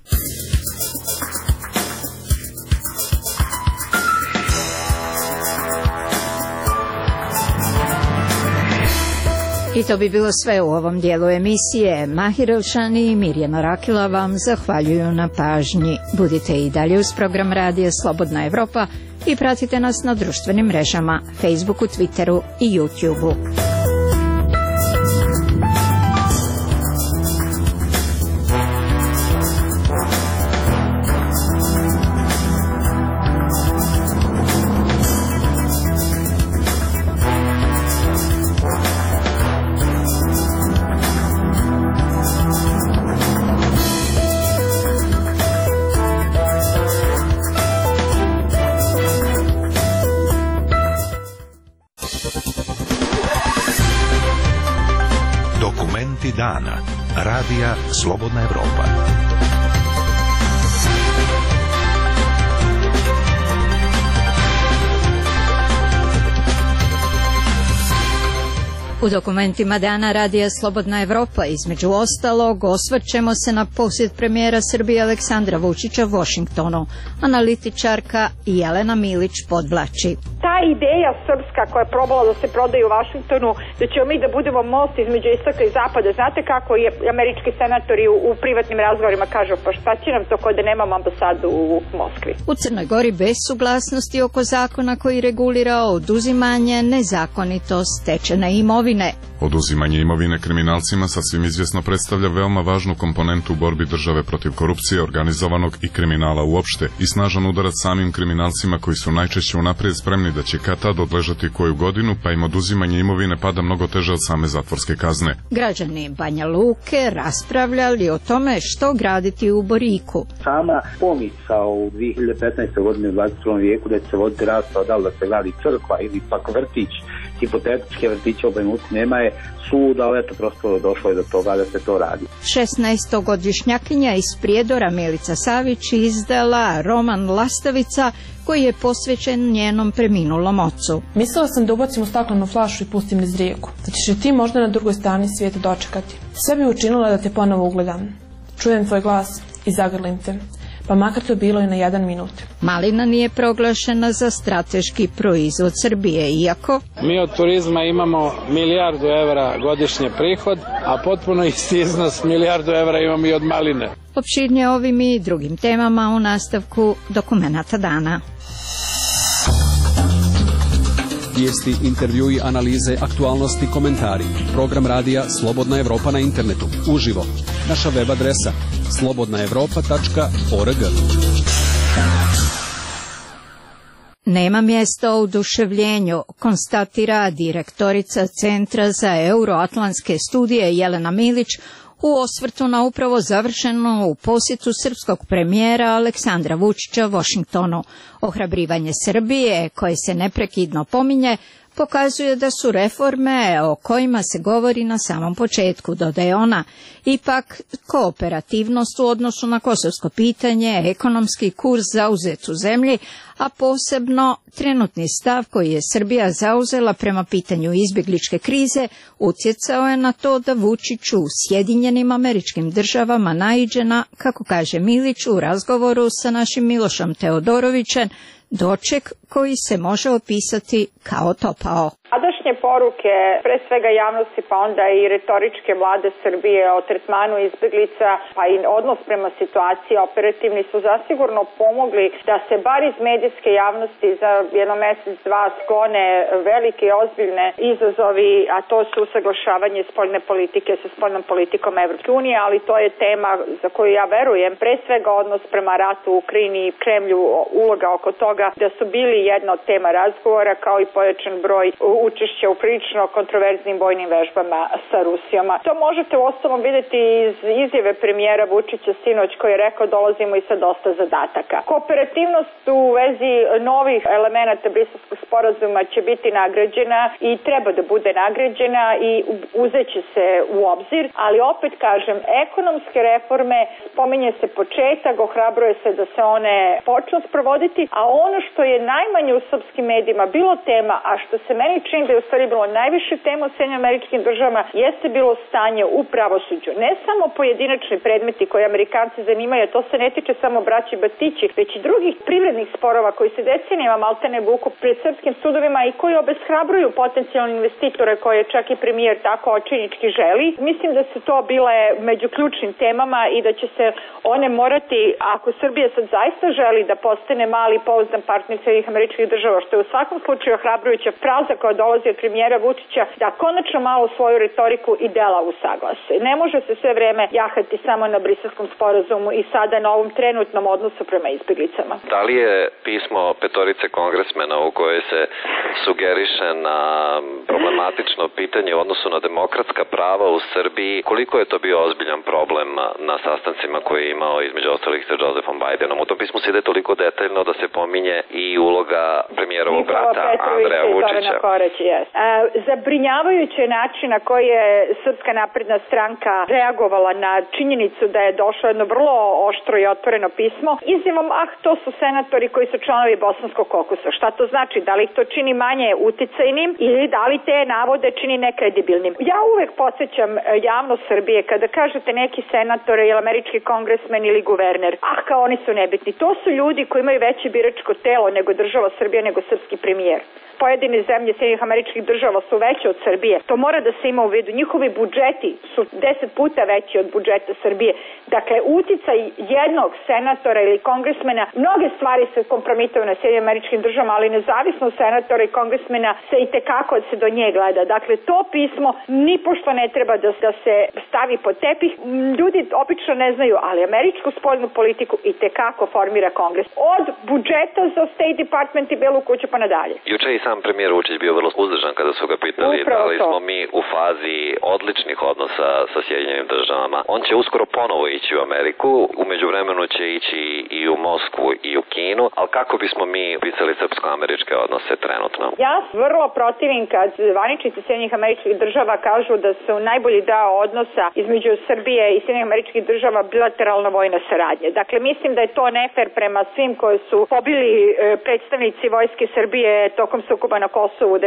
I to bi bilo sve u ovom dijelu emisije. Mahir Elšani i Mirjana Rakila vam zahvaljuju na pažnji. Budite i dalje uz program Radija Slobodna Evropa i pratite nas na društvenim mrežama, Facebooku, Twitteru i YouTubeu. Dana. Radija Slobodna Evropa. U dokumentima dana Radija Slobodna Evropa između ostalog osvrćemo se na posjet premijera Srbije Aleksandra Vučića Washingtonu. Analitičarka Jelena Milić podvlači. Ta ideja srpska koja je probala da se prodaje u Vašingtonu, da ćemo mi da budemo most između istoka i zapada. Znate kako je američki senatori u privatnim razgovorima kažu, pa šta će nam to ko da nemamo ambasadu u Moskvi? U Crnoj Gori bez suglasnosti oko zakona koji regulira oduzimanje nezakonito stečene imovine. Oduzimanje imovine kriminalcima sasvim izvjesno predstavlja veoma važnu komponentu u borbi države protiv korupcije, organizovanog i kriminala uopšte i snažan udarac samim kriminalcima koji su najčešće unaprijed spremni da će kad tad odležati koju godinu, pa im oduzimanje imovine pada mnogo teže od same zatvorske kazne. Građani Banja Luke raspravljali o tome što graditi u Boriku. Sama pomisao u 2015. godine u 21. vijeku da će se voditi rasprava da li da se gradi crkva ili pak vrtić, hipotetičke vrtiće u Banja Luci nema je sud, ali eto prosto došlo je do toga da se to radi. 16-godišnjakinja iz Prijedora Milica Savić izdala roman Lastavica koji je posvećen njenom preminulom ocu. Mislila sam da ubacim u staklenu flašu i pustim niz rijeku, da ćeš i ti možda na drugoj strani svijeta dočekati. Sve bi učinila da te ponovo ugledam. Čujem tvoj glas i zagrlim te, pa makar to bilo i na 1 minut. Malina nije proglašena za strateški proizvod Srbije, iako mi od turizma imamo 1 milijardu evra godišnje prihod, a potpuno isti iznos 1 milijardu evra imamo i od maline. Opširnije ovim i drugim temama u nastavku dokumenata dana. Vijesti, intervjui, analize, aktualnosti, komentari. Program radija Slobodna Evropa na internetu. Uživo. Naša web adresa slobodnaevropa.org. Nema mjesta oduševljenju, konstatira direktorica Centra za euroatlantske studije Jelena Milić u osvrtu na upravo završenu u posjetu srpskog premijera Aleksandra Vučića Washingtonu. Ohrabrivanje Srbije, koje se neprekidno pominje, pokazuje da su reforme o kojima se govori na samom početku, dodaje ona, ipak kooperativnost u odnosu na kosovsko pitanje, ekonomski kurs zauzet u zemlji, a posebno trenutni stav koji je Srbija zauzela prema pitanju izbjegličke krize, utjecao je na to da Vučić u Sjedinjenim Američkim Državama naiđe na, kako kaže Milić u razgovoru sa našim Milošom Teodorovićem, doček koji se može opisati kao topao. Sadašnje poruke, pre svega javnosti, pa onda i retoričke vlade Srbije o tretmanu izbjeglica, pa i odnos prema situaciji operativni su zasigurno pomogli da se bar iz medijske javnosti za jedno mjesec, dva sklone velike i ozbiljne izazovi, a to su usaglašavanje spoljne politike sa spoljnom politikom Evropske unije, ali to je tema za koju ja verujem, pre svega odnos prema ratu u Ukrajini i Kremlju, uloga oko toga, da su bili jedna od tema razgovora kao i pojačan broj učešća učešća u prilično kontroverznim vojnim vežbama sa Rusijom. To možete uostalom vidjeti iz izjave premijera Vučića sinoć koji je rekao dolazimo i sa dosta zadataka. Kooperativnost u vezi novih elemenata Briselskog sporazuma će biti nagrađena i treba da bude nagrađena i uzeće se u obzir, ali opet kažem, ekonomske reforme, spominje se početak, ohrabruje se da se one počnu sprovoditi, a ono što je najmanje u srpskim medijima bilo tema, a što se meni čini da je u stvari bilo najviše tema u Sjedinjenim Američkim Državama, jeste bilo stanje u pravosuđu. Ne samo pojedinačni predmeti koje Amerikanci zanimaju, to se ne tiče samo braći Bastići, već i drugih privrednih sporova koji se decenijama maltene vuku pred srpskim sudovima i koji obeshrabruju potencijalne investitore koje čak i premijer tako očajnički želi. Mislim da su to bile među ključnim temama i da će se one morati, ako Srbija sad zaista želi da postane mali pouzdan partner Sjedinjenih Američkih Država, što je u svakom slučaju ohrabrujuća fraza koja dolazi od premijera Vučića, da konačno malo svoju retoriku i dela usaglase. Ne može se sve vreme jahati samo na Briselskom sporazumu i sada na ovom trenutnom odnosu prema izbjeglicama. Da li je pismo petorice kongresmena u kojoj se sugeriše na problematično pitanje u odnosu na demokratska prava u Srbiji, koliko je to bio ozbiljan problem na sastancima koje je imao između ostalih sa Josephom Bidenom? U tom pismu se ide toliko detaljno da se pominje i uloga premijerovog brata Andreja Vučića. Zabrinjavajuće način na koji je Srpska napredna stranka reagovala na činjenicu da je došlo jedno vrlo oštro i otvoreno pismo izjavom, to su senatori koji su članovi Bosanskog kokusa. Šta to znači? Da li ih to čini manje uticajnim ili da li te navode čini nekredibilnim? Ja uvek podsjećam javnost Srbije kada kažete neki senator ili američki kongresmen ili guverner, kao oni su nebitni. To su ljudi koji imaju veće biračko telo nego država Srbija, nego srpski premijer. Pojedine zemlje Sjedinjenih Američkih Država su veće od Srbije. To mora da se ima u vidu. Njihovi budžeti su 10 puta veći od budžeta Srbije. Dakle, uticaj jednog senatora ili kongresmena, mnoge stvari se kompromituju na Sjedinjenim Američkim Državama, ali nezavisno senatora i kongresmena se i tekako se do nje gleda. Dakle, to pismo nipošto ne treba da se stavi pod tepih. Ljudi obično ne znaju, ali američku spoljnu politiku i tekako formira kongres. Od budžeta za State Department i Belu kuću pa nadalje. Juče i sam premijer Vučić bio vrlo uzdržan kada su ga pitali da li smo mi u fazi odličnih odnosa sa Sjedinjenim Državama. On će uskoro ponovo ići u Ameriku, u međuvremenu će ići i u Moskvu i u Kinu, ali kako bismo mi pisali srpsko-američke odnose trenutno? Ja vrlo protivim kad zvaničnici Sjedinjenih Američkih Država kažu da su najbolji deo odnosa između Srbije i Sjedinjenih Američkih Država bilateralna vojna saradnja. Dakle, mislim da je to nefer prema svim koji su pobili predstavnici vojske Srbije tokom sukoba na Kosovu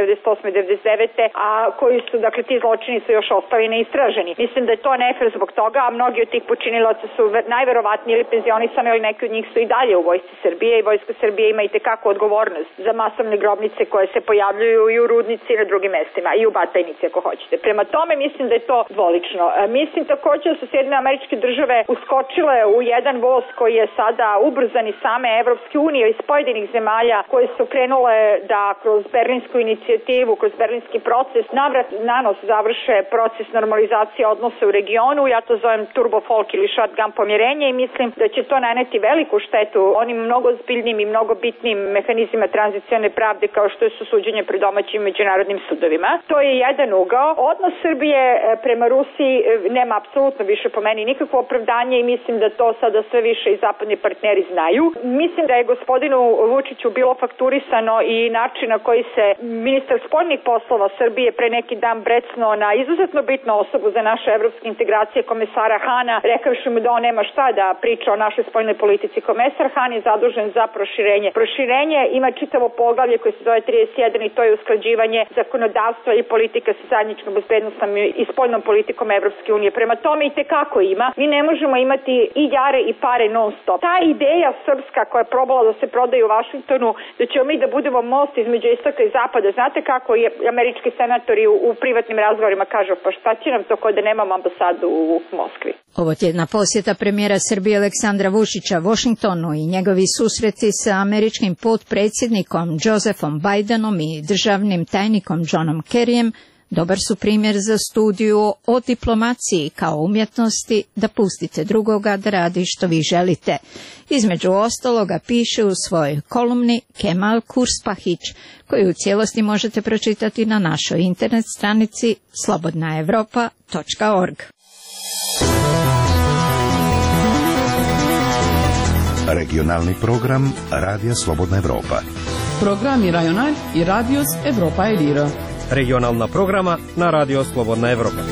98-99, a koji su, dakle, ti zločini su još ostali neistraženi. Mislim da je to nefer zbog toga, a mnogi od tih počinilaca su najverovatniji ili penzionisani, ili neki od njih su i dalje u vojsci Srbije i vojska Srbije ima i tekako odgovornost za masovne grobnice koje se pojavljuju i u Rudnici i na drugim mestima, i u Batajnici ako hoćete. Prema tome mislim da je to dvolično. Mislim također da su Sjedinjene Američke Države uskočile u jedan voz koji je sada ubrzan iz same Evropske unije, iz pojedinih zemalja koje su krenule da kroz berlinsku inicijativu, kroz berlinski proces navrat nanos završe proces normalizacije odnosa u regionu. Ja to zovem turbo folk ili shotgun pomirenje i mislim da će to naneti veliku štetu onim mnogo zbiljnim i mnogo bitnim mehanizmima tranzicione pravde kao što je suđenje pred domaćim međunarodnim sudovima. To je jedan ugao. Odnos Srbije prema Rusiji nema apsolutno više po meni nikakvo opravdanje i mislim da to sada sve više i zapadni partneri znaju. Mislim da je gospodinu Vučiću bilo fakturisano i način na koji se ministar spoljnih poslova Srbije pre neki dan brecnuo na izuzetno bitnu osobu za naše evropske integracije, komesara Hana, rekavši mu da on nema šta da priča o našoj spoljnoj politici. Komesar Han je zadužen za proširenje. Proširenje ima čitavo poglavlje koje se zove 31 i to je usklađivanje zakonodavstva i politika sa zajedničkom bezbednosnom i spoljnom politikom Evropske unije. Prema tome i tekako ima. Mi ne možemo imati i jare i pare non stop. Ta ideja srpska koja je probala da se prodaje u Vašingtonu, da ćemo mi da budemo most između istoka i zapada. Znate kako je američki senatori u privatnim razgovorima kažu, pa šta će nam to ko da nemamo ambasadu u Moskvi? Ovo tjedna posjeta premijera Srbije Aleksandra Vučića Washingtonu i njegovi susreti sa američkim potpredsjednikom Josephom Bidenom i državnim tajnikom Johnom Kerryjem Dobar su primjer za studiju o diplomaciji kao umjetnosti da pustite drugoga da radi što vi želite. Između ostaloga piše u svojoj kolumni Kemal Kurspahić, koju u cijelosti možete pročitati na našoj internet stranici slobodnaevropa.org. Regionalni program Radija Slobodna Evropa. Programi Rajonal i Radios Evropa Elira. Regionalna programa na Radio Slobodna Evropa.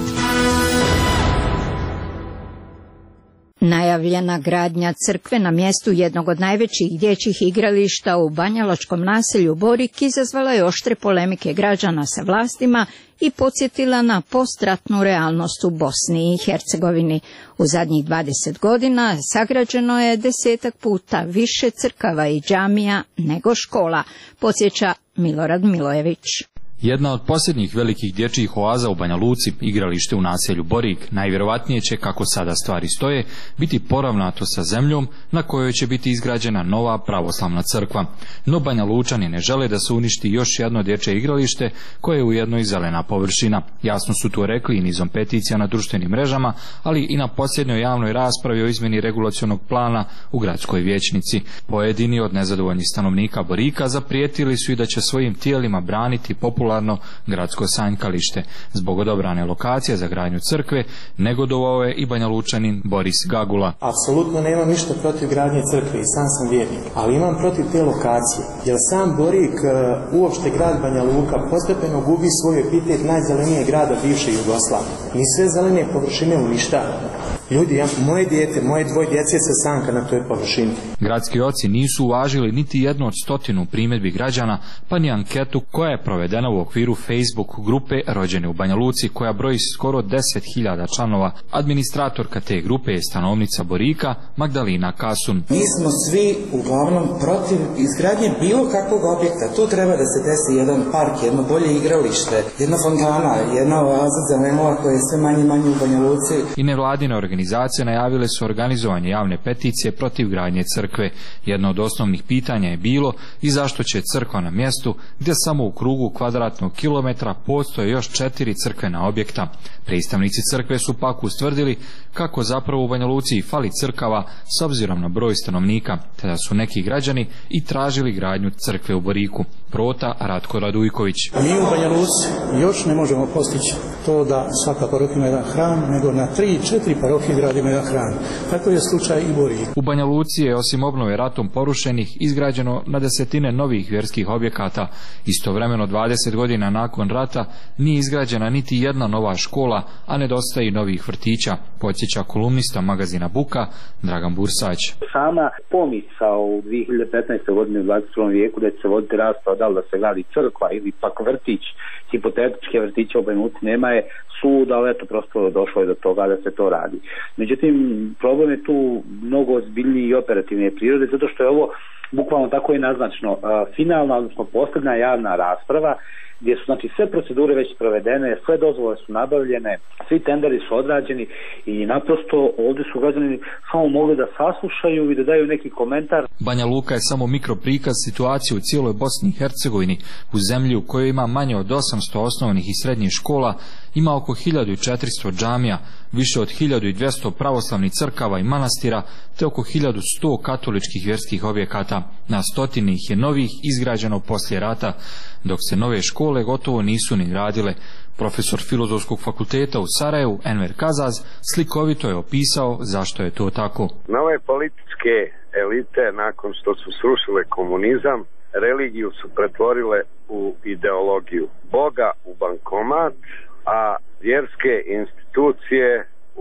Najavljena gradnja crkve na mjestu jednog od najvećih dječjih igrališta u banjaločkom naselju Borik izazvala je oštre polemike građana sa vlastima i podsjetila na postratnu realnost u Bosni i Hercegovini. U zadnjih 20 godina sagrađeno je 10 puta više crkava i džamija nego škola, podsjeća Milorad Milojević. Jedna od posljednjih velikih dječjih oaza u Banja Luci, igralište u naselju Borik, najvjerovatnije će, kako sada stvari stoje, biti poravnato sa zemljom na kojoj će biti izgrađena nova pravoslavna crkva. No Banja Lučani ne žele da se uništi još jedno dječje igralište koje je ujedno i zelena površina. Jasno su to rekli i nizom peticija na društvenim mrežama, ali i na posljednjoj javnoj raspravi o izmjeni regulacionog plana u gradskoj vijećnici. Pojedini od nezadovoljnih stanovnika Borika zaprijetili su i da će svojim tijelima braniti popularno gradsko sanjkalište. Zbog odabrane lokacije za gradnju crkve negodovao je i Banja Lučanin Boris Gagula. Apsolutno nemam ništa protiv gradnje crkve i sam sam vjernik, ali imam protiv te lokacije, jer sam Borik, uopšte grad Banja Luka, postepeno gubi svoj epitet najzelenije grada bivše Jugoslavije. I sve zelene površine uništavamo. Ljudi, moje dvoje djece se sanka na toj površini. Gradski oci nisu uvažili niti jednu od 100 primjedbi građana, pa ni anketu koja je provedena u okviru Facebook grupe Rođeni u Banja Luci, koja broji skoro 10.000 članova. Administratorka te grupe je stanovnica Borika, Magdalena Kasun. Mi smo svi uglavnom protiv izgradnje bilo kakvog objekta. Tu treba da se desi jedan park, jedno bolje igralište, jedna fontana, jedna oaza zelenila koja je sve manje i manje u Banja Luci. I nevladine organizacije najavile su organizovanje javne peticije protiv gradnje crkve. Jedno od osnovnih pitanja je bilo i zašto će crkva na mjestu gdje samo u krugu kvadratnog kilometra postoje još 4 crkvena objekta. Predstavnici crkve su pak ustvrdili kako zapravo u Banja Luci fali crkava s obzirom na broj stanovnika, te da su neki građani i tražili gradnju crkve u Boriku. Prota Ratko Radujković. Mi u Banja Luci još ne možemo postići to da svaka parohija ima jedan hram, nego na 3-4 parohije gradimo jedan hram. Tako je slučaj i Borik. U Banja Luci je osim obnove ratom porušenih izgrađeno na desetine novih vjerskih objekata. Istovremeno 20 godina nakon rata nije izgrađena niti jedna nova škola, a nedostaje i novih vrtića, podsjeća kolumnista magazina Buka Dragan Bursać. Sama pomisao u 2015. godini u 21. vijeku da će se voditi rasprava da li da se gradi crkva ili pak vrtić, hipotetičke vrtiće u Banja Luci nema je sud, ali eto prosto došlo je do toga da se to radi. Međutim, problem je tu mnogo ozbiljniji i operativne prirode, zato što je ovo bukvalno tako i naznačno finalna, odnosno posljedna javna rasprava gdje su znači sve procedure već provedene, sve dozvole su nabavljene, svi tenderi su odrađeni i naprosto ovdje su građani samo mogli da saslušaju i da daju neki komentar. Banja Luka je samo mikroprikaz situacije u cijeloj Bosni i Hercegovini, u zemlji u kojoj ima manje od 800 osnovnih i srednjih škola, ima oko 1400 džamija, više od 1200 pravoslavnih crkava i manastira, te oko 1100 katoličkih vjerskih objekata. Na stotine ih je novih izgrađeno poslije rata, dok se nove škole gotovo nisu ni gradile. Profesor Filozofskog fakulteta u Sarajevu, Enver Kazaz, slikovito je opisao zašto je to tako. Nove političke elite, nakon što su srušile komunizam, religiju su pretvorile u ideologiju. Boga u bankomat, a vjerske institucije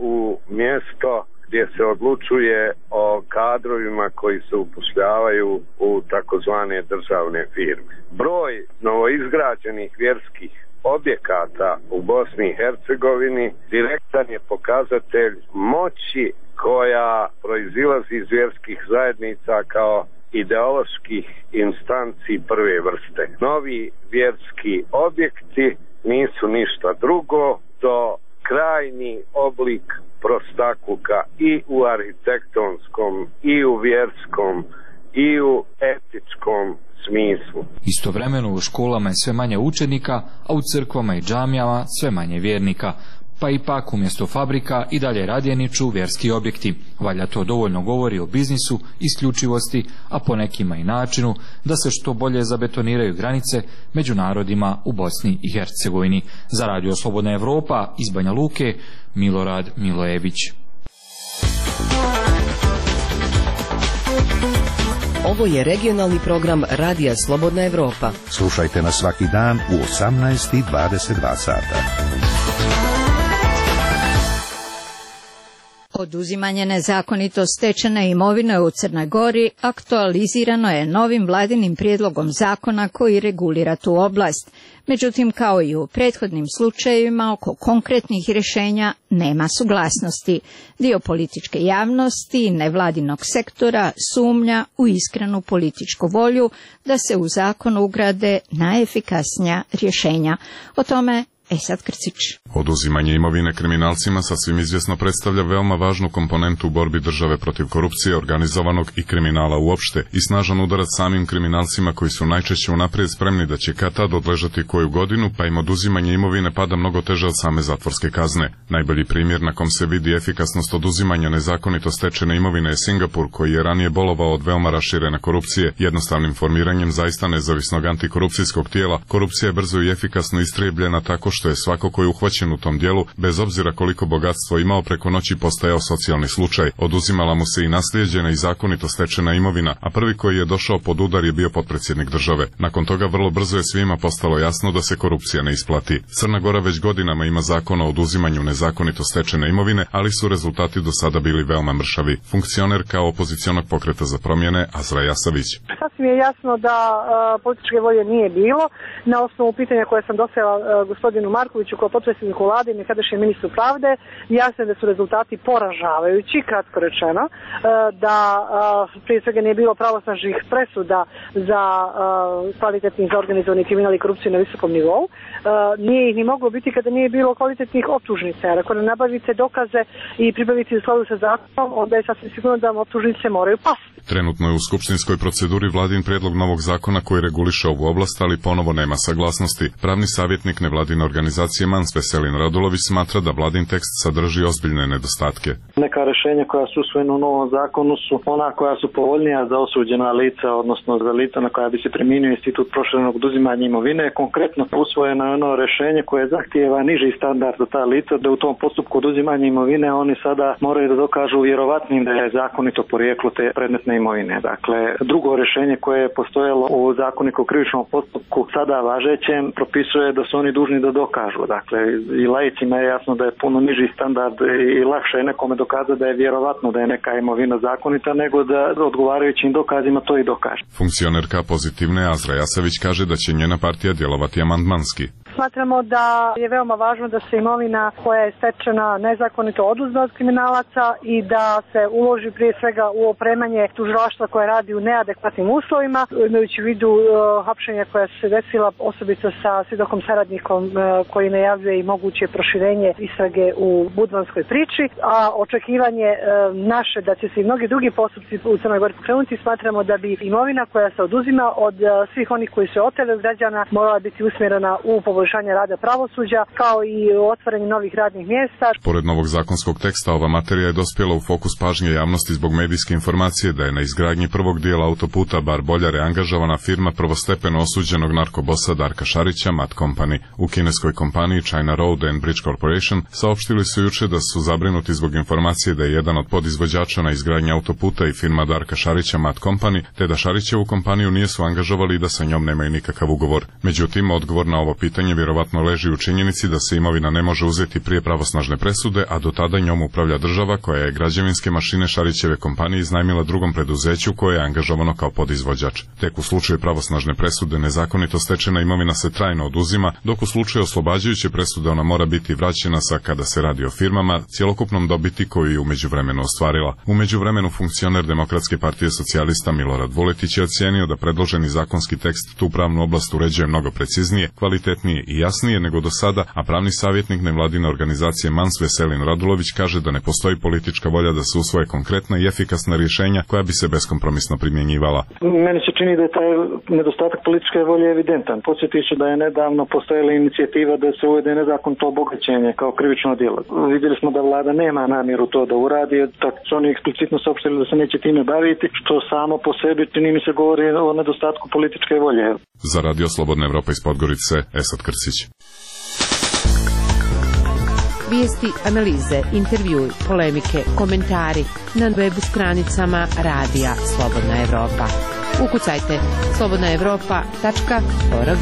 u mjesto gdje se odlučuje o kadrovima koji se upošljavaju u takozvane državne firme. Broj novoizgrađenih vjerskih objekata u Bosni i Hercegovini direktan je pokazatelj moći koja proizilazi iz vjerskih zajednica kao ideoloških instanci prve vrste. Novi vjerski objekti nisu ništa drugo do krajni oblik prostakluka i u arhitektonskom, i u vjerskom, i u etičkom smislu. Istovremeno u školama je sve manje učenika, a u crkvama i džamijama sve manje vjernika. Pa ipak umjesto fabrika i dalje radijeniču vjerski objekti. Valja to dovoljno govori o biznisu, isključivosti, a po nekima i načinu da se što bolje zabetoniraju granice među narodima u Bosni i Hercegovini. Za Radio Slobodna Evropa iz Banja Luke, Milorad Milojević. Ovo je regionalni program Radija Slobodna Evropa. Slušajte nas svaki dan u 18:22 sata. Oduzimanje nezakonito stečene imovine u Crnoj Gori aktualizirano je novim vladinim prijedlogom zakona koji regulira tu oblast. Međutim, kao i u prethodnim slučajevima, oko konkretnih rješenja nema suglasnosti. Dio političke javnosti i nevladinog sektora sumnja u iskrenu političku volju da se u zakon ugrade najefikasnija rješenja. O tome Esad Krcić. Oduzimanje imovine kriminalcima sasvim izvjesno predstavlja veoma važnu komponentu u borbi države protiv korupcije, organizovanog i kriminala uopšte i snažan udarac samim kriminalcima koji su najčešće unaprijed spremni da će kad tad odležati koju godinu, pa im oduzimanje imovine pada mnogo teže od same zatvorske kazne. Najbolji primjer na kom se vidi efikasnost oduzimanja nezakonito stečene imovine je Singapur, koji je ranije bolovao od veoma raširene korupcije. Jednostavnim formiranjem zaista nezavisnog antikorupcijskog tijela, korupcija je brzo i efikasno istrijebljena tako što je svako koji je uhvaćen u tom dijelu, bez obzira koliko bogatstvo imao, preko noći postajao socijalni slučaj. Oduzimala mu se i naslijeđena i zakonito stečena imovina, a prvi koji je došao pod udar je bio potpredsjednik države. Nakon toga vrlo brzo je svima postalo jasno da se korupcija ne isplati. Crna Gora već godinama ima zakon o oduzimanju nezakonito stečene imovine, ali su rezultati do sada bili veoma mršavi. Funkcionerka opozicionog pokreta za promjene Azra Jasavić. Sasvim je jasno da političke volje nije bilo. Na osnovu pitanja koje sam dostavila gospodinu Markoviću kao potpredsjedniku vlade i nekadašnjem ministru pravde, jasno je da su rezultati poražavajući, kratko rečeno, da prije svega nije bilo pravosnažnih presuda za kvalitetni za organizovani kriminal i korupciju na visokom nivou. Nije ih ni moglo biti kada nije bilo kvalitetnih optužnica, jer ako ne nabavite dokaze i pribavite u skladu sa zakonom, onda je sasvim sigurno da optužnice moraju pasti. Trenutno je u skupštinskoj proceduri vladin prijedlog novog zakona koji reguliše ovu oblast, ali ponovo nema saglasnosti. Pravni savjetnik nevladine organizacije MANS Veselin Radulović smatra da vladin tekst sadrži ozbiljne nedostatke. Neka rješenja koja su usvojena u novom zakonu su ona koja su povoljnija za osuđena lica, odnosno za lica na koja bi se primijenio institut proširenog oduzimanja imovine. Konkretno usvojeno je ono rješenje koje zahtijeva niži standard za ta lica, da u tom postupku oduzimanja imovine oni sada moraju da dokažu vjerovatnim da je zakonito porijeklo te predmetne imovine. Dakle, drugo rješenje koje je postojalo u zakoniku o krivičnom postupku sada važećem propisuje da su oni dužni da dokažu. Dakle, i laicima je jasno da je puno niži standard i lakše je nekome dokazati da je vjerovatno da je neka imovina zakonita nego da odgovarajućim dokazima to i dokaže. Funkcionerka Pozitivne Azra Jasavić kaže da će njena partija djelovati amandmanski. Smatramo da je veoma važno da se imovina koja je stečena nezakonito oduzme od kriminalaca i da se uloži prije svega u opremanje tužilaštva koje radi u neadekvatnim uslovima, imajući u vidu hapšenja koja su se desila osobito sa svjedokom saradnikom koji najavljuje i moguće proširenje istrage u budvanskoj priči, a očekivanje naše da će se i mnogi drugi postupci u Crnoj Gori pokrenuti, smatramo da bi imovina koja se oduzima od svih onih koji se otele od građana morala biti usmjerena u poboljšanje rada pravosuđa kao i otvaranje novih radnih mjesta. Pored novog zakonskog teksta, ova materija je dospjela u fokus pažnje javnosti zbog medijske informacije da je na izgradnji prvog dijela autoputa Bar Boljare angažovana firma prvostepeno osuđenog narkobosa Darka Šarića, Mat Company. U kineskoj kompaniji China Road and Bridge Corporation saopštili su juče da su zabrinuti zbog informacije da je jedan od podizvođača na izgradnji autoputa i firma Darka Šarića, Mat Company, te da Šarićevu kompaniju nisu angažovali i da sa njom nemaju nikakav ugovor. Međutim, odgovor na ovo pitanje vjerovatno leži u činjenici da se imovina ne može uzeti prije pravosnažne presude, a do tada njom upravlja država koja je građevinske mašine Šarićeve kompanije iznajmila drugom preduzeću koje je angažovano kao podizvođač. Tek u slučaju pravosnažne presude nezakonito stečena imovina se trajno oduzima, dok u slučaju oslobađajuće presude ona mora biti vraćena sa, kada se radi o firmama, cjelokupnom dobiti koju je u međuvremenu ostvarila. U međuvremenu funkcioner Demokratske partije socijalista Milorad Vuletić je ocijenio da predloženi zakonski tekst tu pravnu oblast uređuje mnogo preciznije, kvalitetnije i jasnije nego do sada, a pravni savjetnik nevladine organizacije Mans Veselin Radulović kaže da ne postoji politička volja da se usvoje konkretna i efikasna rješenja koja bi se beskompromisno primjenjivala. Meni se čini da je taj nedostatak političke volje evidentan. Podsjetit ću da je nedavno postojala inicijativa da se uvede nezakonito obogaćenje kao krivično djelo. Vidjeli smo da vlada nema namjeru to da uradi, tako su oni eksplicitno saopštili da se neće time baviti, što samo po sebi čini mi se govori o nedostatku političke volje. Za Radio Slobodna Evropa iz Podgorice, Esad Krsić. Vijesti, analize, intervjui, polemike, komentari na web stranicama Radija Slobodna Evropa. Ukucajte slobodnaevropa.org.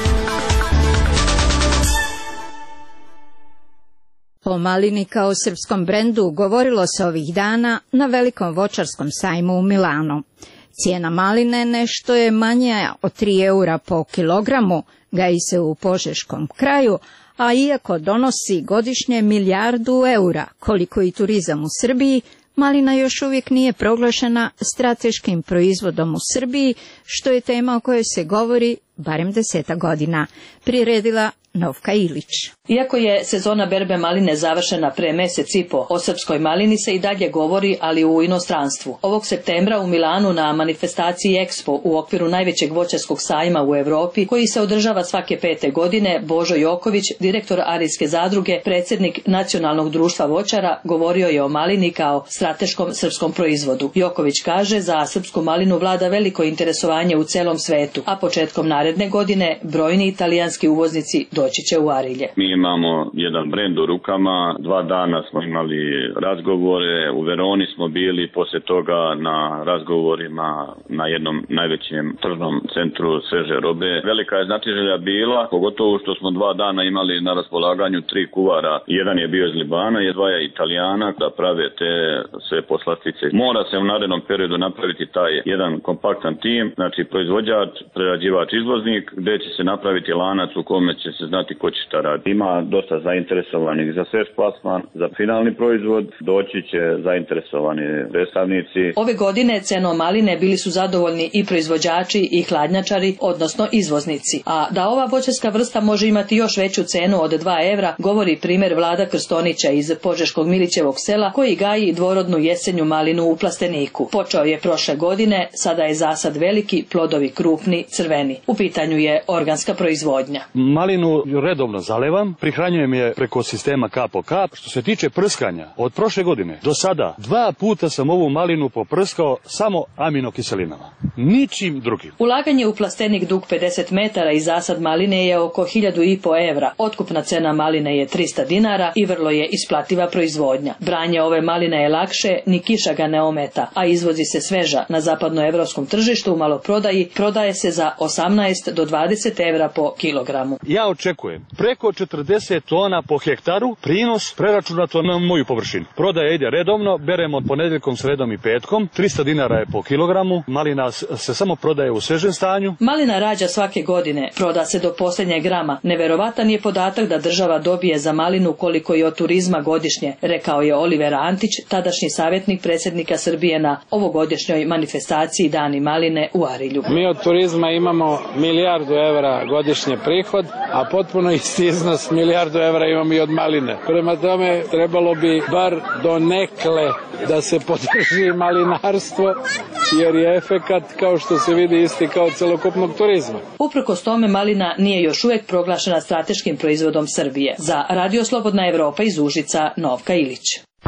O malini kao srpskom brendu govorilo se ovih dana na velikom voćarskom sajmu u Milanu. Cijena maline nešto je manja od 3 eura po kilogramu, gaji se u Požeškom kraju, a iako donosi godišnje 1 milijardu eura, koliko i turizam u Srbiji, malina još uvijek nije proglašena strateškim proizvodom u Srbiji, što je tema o kojoj se govori barem 10 godina, priredila Novka Ilić. Iako je sezona berbe maline završena pre mjesec i po, o srpskoj malini se i dalje govori, ali u inostranstvu. Ovog septembra u Milanu na manifestaciji Expo u okviru najvećeg voćarskog sajma u Europi, koji se održava svake 5. godine, Božo Joković, direktor Arijske zadruge, predsjednik Nacionalnog društva voćara, govorio je o malini kao strateškom srpskom proizvodu. Joković kaže, za srpsku malinu vlada veliko interesovanje u celom svetu, a početkom naredne godine brojni italijanski uvoznici doći će u Arilje. Mi imamo jedan brend u rukama, 2 dana smo imali razgovore, u Veroni smo bili poslije toga na razgovorima na jednom najvećem tržnom centru sveže robe. Velika je znatiželja bila, pogotovo što smo 2 dana imali na raspolaganju 3 kuvara. Jedan je bio iz Libana i 2 je Italijana da prave te sve poslastice. Mora se u narednom periodu napraviti taj jedan kompaktan tim, znači proizvođač, prerađivač, izvoznik, gdje će se napraviti lanac u kome će se znati ko će šta radi. Ima dosta zainteresovanih za svež plasman, za finalni proizvod, doći će zainteresovani predstavnici. Ove godine cenom maline bili su zadovoljni i proizvođači i hladnjačari, odnosno izvoznici. A da ova voćarska vrsta može imati još veću cenu od 2 evra, govori primjer Vlada Krstonića iz Požeškog Milićevog sela, koji gaji dvorodnu jesenju malinu u plasteniku. Počeo je prošle godine, sada je zasad veliki, plodovi krupni, crveni. U pitanju je organska proizvodnja. Malinu redovno zalevam, prihranjujem je preko sistema kap po kap. Što se tiče prskanja, od prošle godine do sada 2 puta sam ovu malinu poprskao samo aminokiselinama. Ničim drugim. Ulaganje u plastenik dug 50 metara i zasad maline je oko 1.500 evra. Otkupna cena maline je 300 dinara i vrlo je isplativa proizvodnja. Branje ove maline je lakše, ni kiša ga ne ometa, a izvozi se sveža. Na zapadnoevropskom tržištu u maloprodaji prodaje se za 18 do 20 evra po kilogramu. Ja očekujem preko 40 tona po hektaru, prinos preračunato na moju površinu. Prodaja ide redovno, beremo ponedjeljkom, sredom i petkom, 300 dinara je po kilogramu, malina se samo prodaje u svežem stanju. Malina rađa svake godine, proda se do posljednjeg grama. Neverovatan je podatak da država dobije za malinu koliko i od turizma godišnje, rekao je Oliver Antić, tadašnji savjetnik predsjednika Srbije na ovogodišnjoj manifestaciji Dani maline u Arilju. Mi od turizma imamo 1 milijardu evra godišnje prihod, a potpuno isti iznos 1 milijardu evra imamo i od maline. Prema tome trebalo bi bar donekle da se podrži malinarstvo, jer je efekat, kao što se vidi, isti kao celokupnog turizma. Uprkos tome malina nije još uvijek proglašena strateškim proizvodom Srbije. Za Radio Slobodna Evropa iz Užica, Novka Ilić.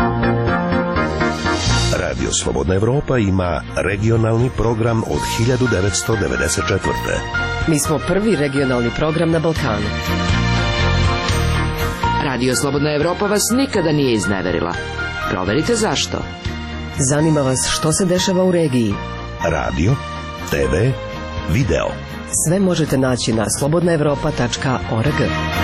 Radio Slobodna Evropa ima regionalni program od 1994. Mi smo prvi regionalni program na Balkanu. Radio Slobodna Evropa vas nikada nije izneverila. Proverite zašto. Zanima vas što se dešava u regiji. Radio, TV, video. Sve možete naći na slobodnaevropa.org.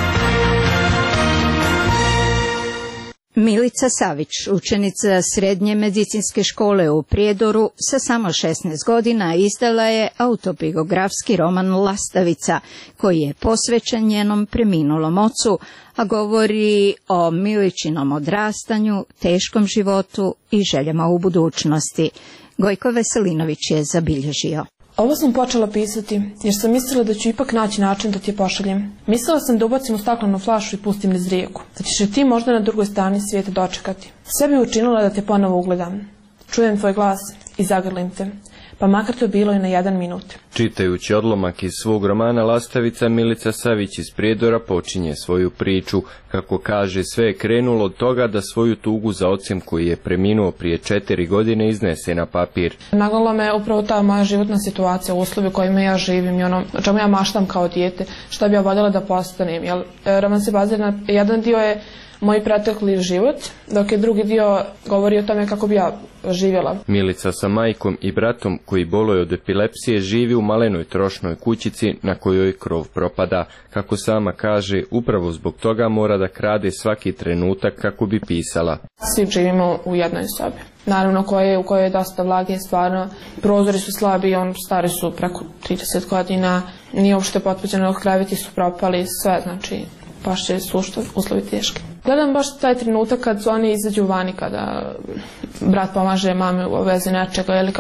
Milica Savić, učenica Srednje medicinske škole u Prijedoru, sa samo 16 godina izdala je autobiografski roman Lastavica, koji je posvećen njenom preminulom ocu, a govori o Miličinom odrastanju, teškom životu i željama u budućnosti. Gojko Veselinović je zabilježio. Ovo sam počela pisati jer sam mislila da ću ipak naći način da ti je pošaljem. Mislila sam da ubacim u staklenu flašu i pustim niz rijeku, da ćeš je ti možda na drugoj strani svijeta dočekati. Sve bi učinila da te ponovo ugledam. Čujem tvoj glas i zagrlim te, pa makar to bilo i na 1 minut. Čitajući odlomak iz svog romana Lastavica, Milica Savić iz Prijedora počinje svoju priču. Kako kaže, sve je krenulo od toga da svoju tugu za ocem koji je preminuo prije 4 godine iznese na papir. Nagnala me upravo ta moja životna situacija, uslovi u kojima ja živim i ono čemu ja maštam kao dijete, šta bi ja voljela da postanem. Jer roman se bazira na jedan dio je moj pretekli život, dok je drugi dio govori o tome kako bi ja živjela. Milica sa majkom i bratom koji boluje od epilepsije živi u malenoj trošnoj kućici na kojoj krov propada. Kako sama kaže, upravo zbog toga mora da krade svaki trenutak kako bi pisala. Svi živimo u jednoj sobi. Naravno u kojoj je dosta vlage, stvarno. Prozori su slabi, stari su preko 30 godina, nije uopšte potpućeno, kreveti su propali, sve, znači baš je uslovi teški. Gledam baš taj trenutak kad su oni izađu vani, kada brat pomaže mami u vezi nečega ili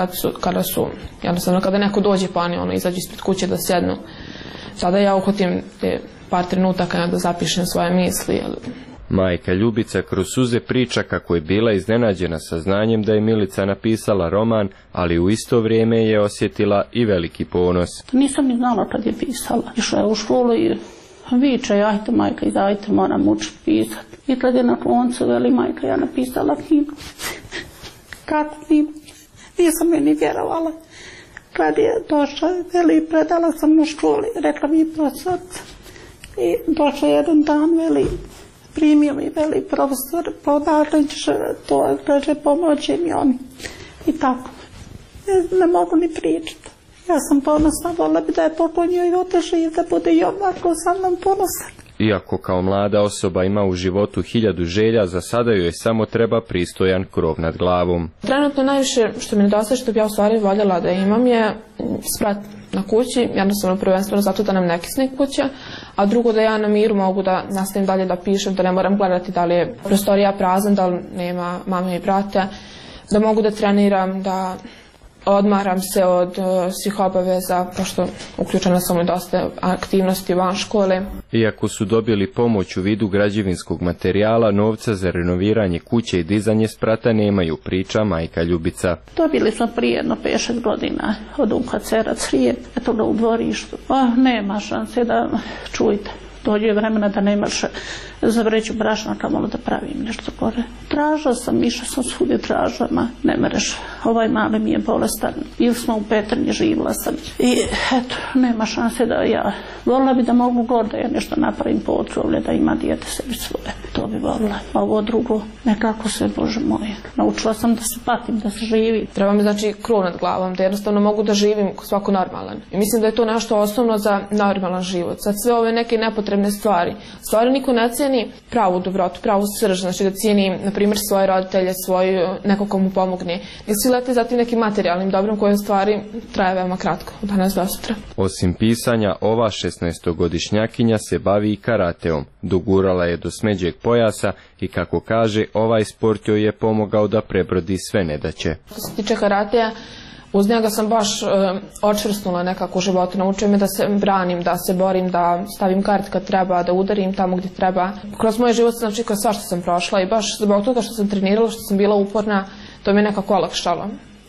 kada neko dođe pa oni izađu ispred kuće da sjednu. Sada ja uhvatim te par trenutaka da zapišem svoje misli. Majka Ljubica kroz suze priča kako je bila iznenađena saznanjem da je Milica napisala roman, ali u isto vrijeme je osjetila i veliki ponos. Nisam ni znala kad je pisala. Išla je u školu i viče, ajte majka, idajte, moram učiti pisati. I kad je na koncu, veli majka, ja napisala knjigu. Kako knjigu? Nisam mi ni vjerovala. Kad je došla, veli, predala sam u školi, rekla mi profesorica. I došla jedan dan, veli, primio mi, veli, profesor, podakle ćeš to, kaže, pomoći mi on. I tako. Ne mogu ni pričati. Ja sam ponosna, volila bi da je poklonio i oteže i da bude i ovako sa mnom ponosan. Iako kao mlada osoba ima u životu 1000 želja, za sada joj samo treba pristojan krov nad glavom. Trenutno najviše što mi nedostaje, što bi ja u stvari voljela da imam, je sprat na kući, jednostavno prvenstveno zato da nam ne kisne kuća, a drugo da ja na miru mogu da nastavim dalje da pišem, da ne moram gledati da li je prostorija prazan, da li nema mame i brata, da mogu da treniram, da odmaram se od svih obaveza, pošto uključena sam u dosta aktivnosti van škole. Iako su dobili pomoć u vidu građevinskog materijala, novca za renoviranje kuće i dizanje sprata nemaju, priča majka Ljubica. Dobili smo prije jedno 5-6 godina od UNHCR-a Crijep, eto ga u dvorištu. Nema šanse da čujte. Dođe vremena da nemaš za vreću brašna kamalo da pravim nešto gore. Tražila sam, išla sam svugdje tražama, ne mereš, ovaj mali mi je bolestan, ili smo u Petrinji, živjela sam. I eto, nema šanse da ja, volila bi da mogu gore da ja nešto napravim potrovlje, da ima dijete sebi svoje. To bi volila. A ovo drugo, nekako se, Bože moje, naučila sam da se patim, da se živi. Treba mi znači krov nad glavom, da jednostavno mogu da živim svako normalan. I mislim da je to nešto osnovno za normalan život. Sad sve ove neke nepotrebne stvari. Stvari niko ne cijeni pravu dobrotu, pravu srž, znači da cijeni, na primjer, svoje roditelje, neko ko mu pomogne. Nek svi lete za tim nekim materijalnim dobrom koje stvari traje veoma kratko, od danas do sutra. Osim pisanja, ova 16-godišnjakinja se bavi i karateom. Dogurala je do smeđeg pojasa i, kako kaže, ovaj sport joj je pomogao da prebrodi sve nedaće. Što se tiče karateja, uz njega sam baš očvrsnula nekako u životu, naučio me da se branim, da se borim, da stavim kart kad treba, da udarim tamo gdje treba. Kroz moj život znači kroz svašta sam prošla i baš zbog toga što sam trenirala, što sam bila uporna, to mi je nekako olakšalo.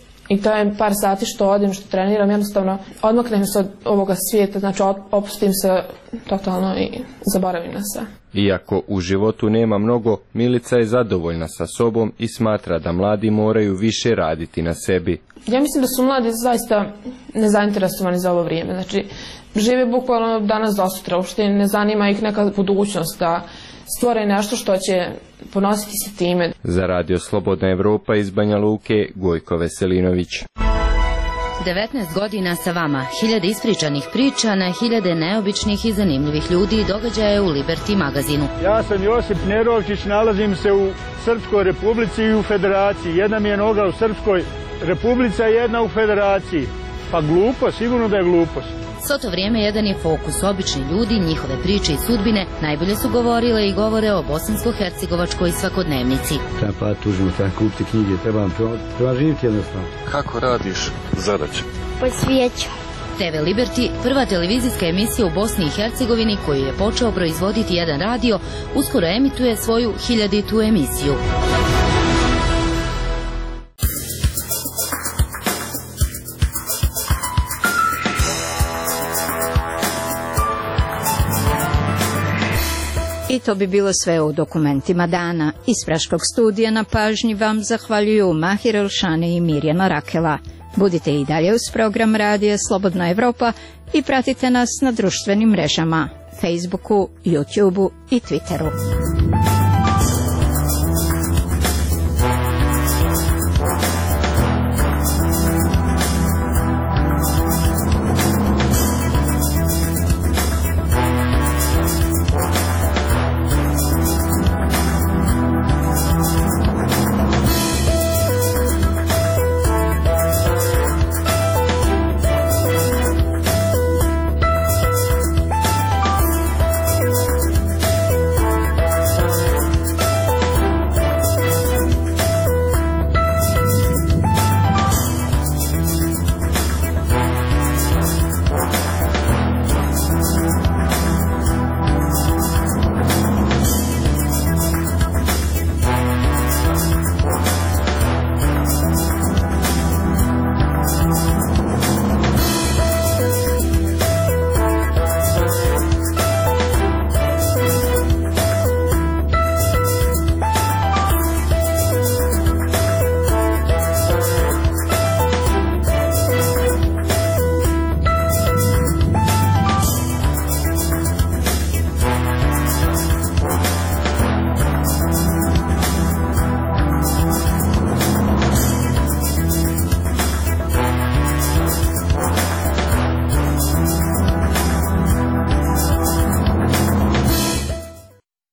I to je par sati što odim, što treniram, jednostavno odmaknem se od ovoga svijeta, znači opustim se totalno i zaboravim na sve. Iako u životu nema mnogo, Milica je zadovoljna sa sobom i smatra da mladi moraju više raditi na sebi. Ja mislim da su mladi zaista nezainteresovani za ovo vrijeme. Znači, žive bukvalno danas do sutra, uopšte ne zanima ih neka budućnost, da stvore nešto što će ponositi se time. Za Radio Slobodna Evropa iz Banja Luke, Gojko Veselinović. 19 godina sa vama, 1000 ispričanih priča na 1000 neobičnih i zanimljivih ljudi i događaja u Liberty magazinu. Ja sam Josip Nerovčić, nalazim se u Srpskoj republici i u federaciji. Jedna mi je noga u Srpskoj republici, a jedna u federaciji. Pa glupo, sigurno da je glupost. Svo to vrijeme jedan je fokus, obični ljudi, njihove priče i sudbine najbolje su govorile i govore o bosansko-hercegovačkoj svakodnevnici. Treba pa tužimo, treba kupiti knjige, treba živjeti jednostavno. Kako radiš zadaće? posvijeća. TV Liberty, prva televizijska emisija u Bosni i Hercegovini koju je počeo proizvoditi jedan radio, uskoro emituje svoju 1000. emisiju. I to bi bilo sve u dokumentima dana. Iz Praškog studija na pažnji vam zahvaljuju Mahir Elšani i Mirjana Rakela. Budite i dalje uz program Radija Slobodna Evropa i pratite nas na društvenim mrežama, Facebooku, YouTubeu i Twitteru.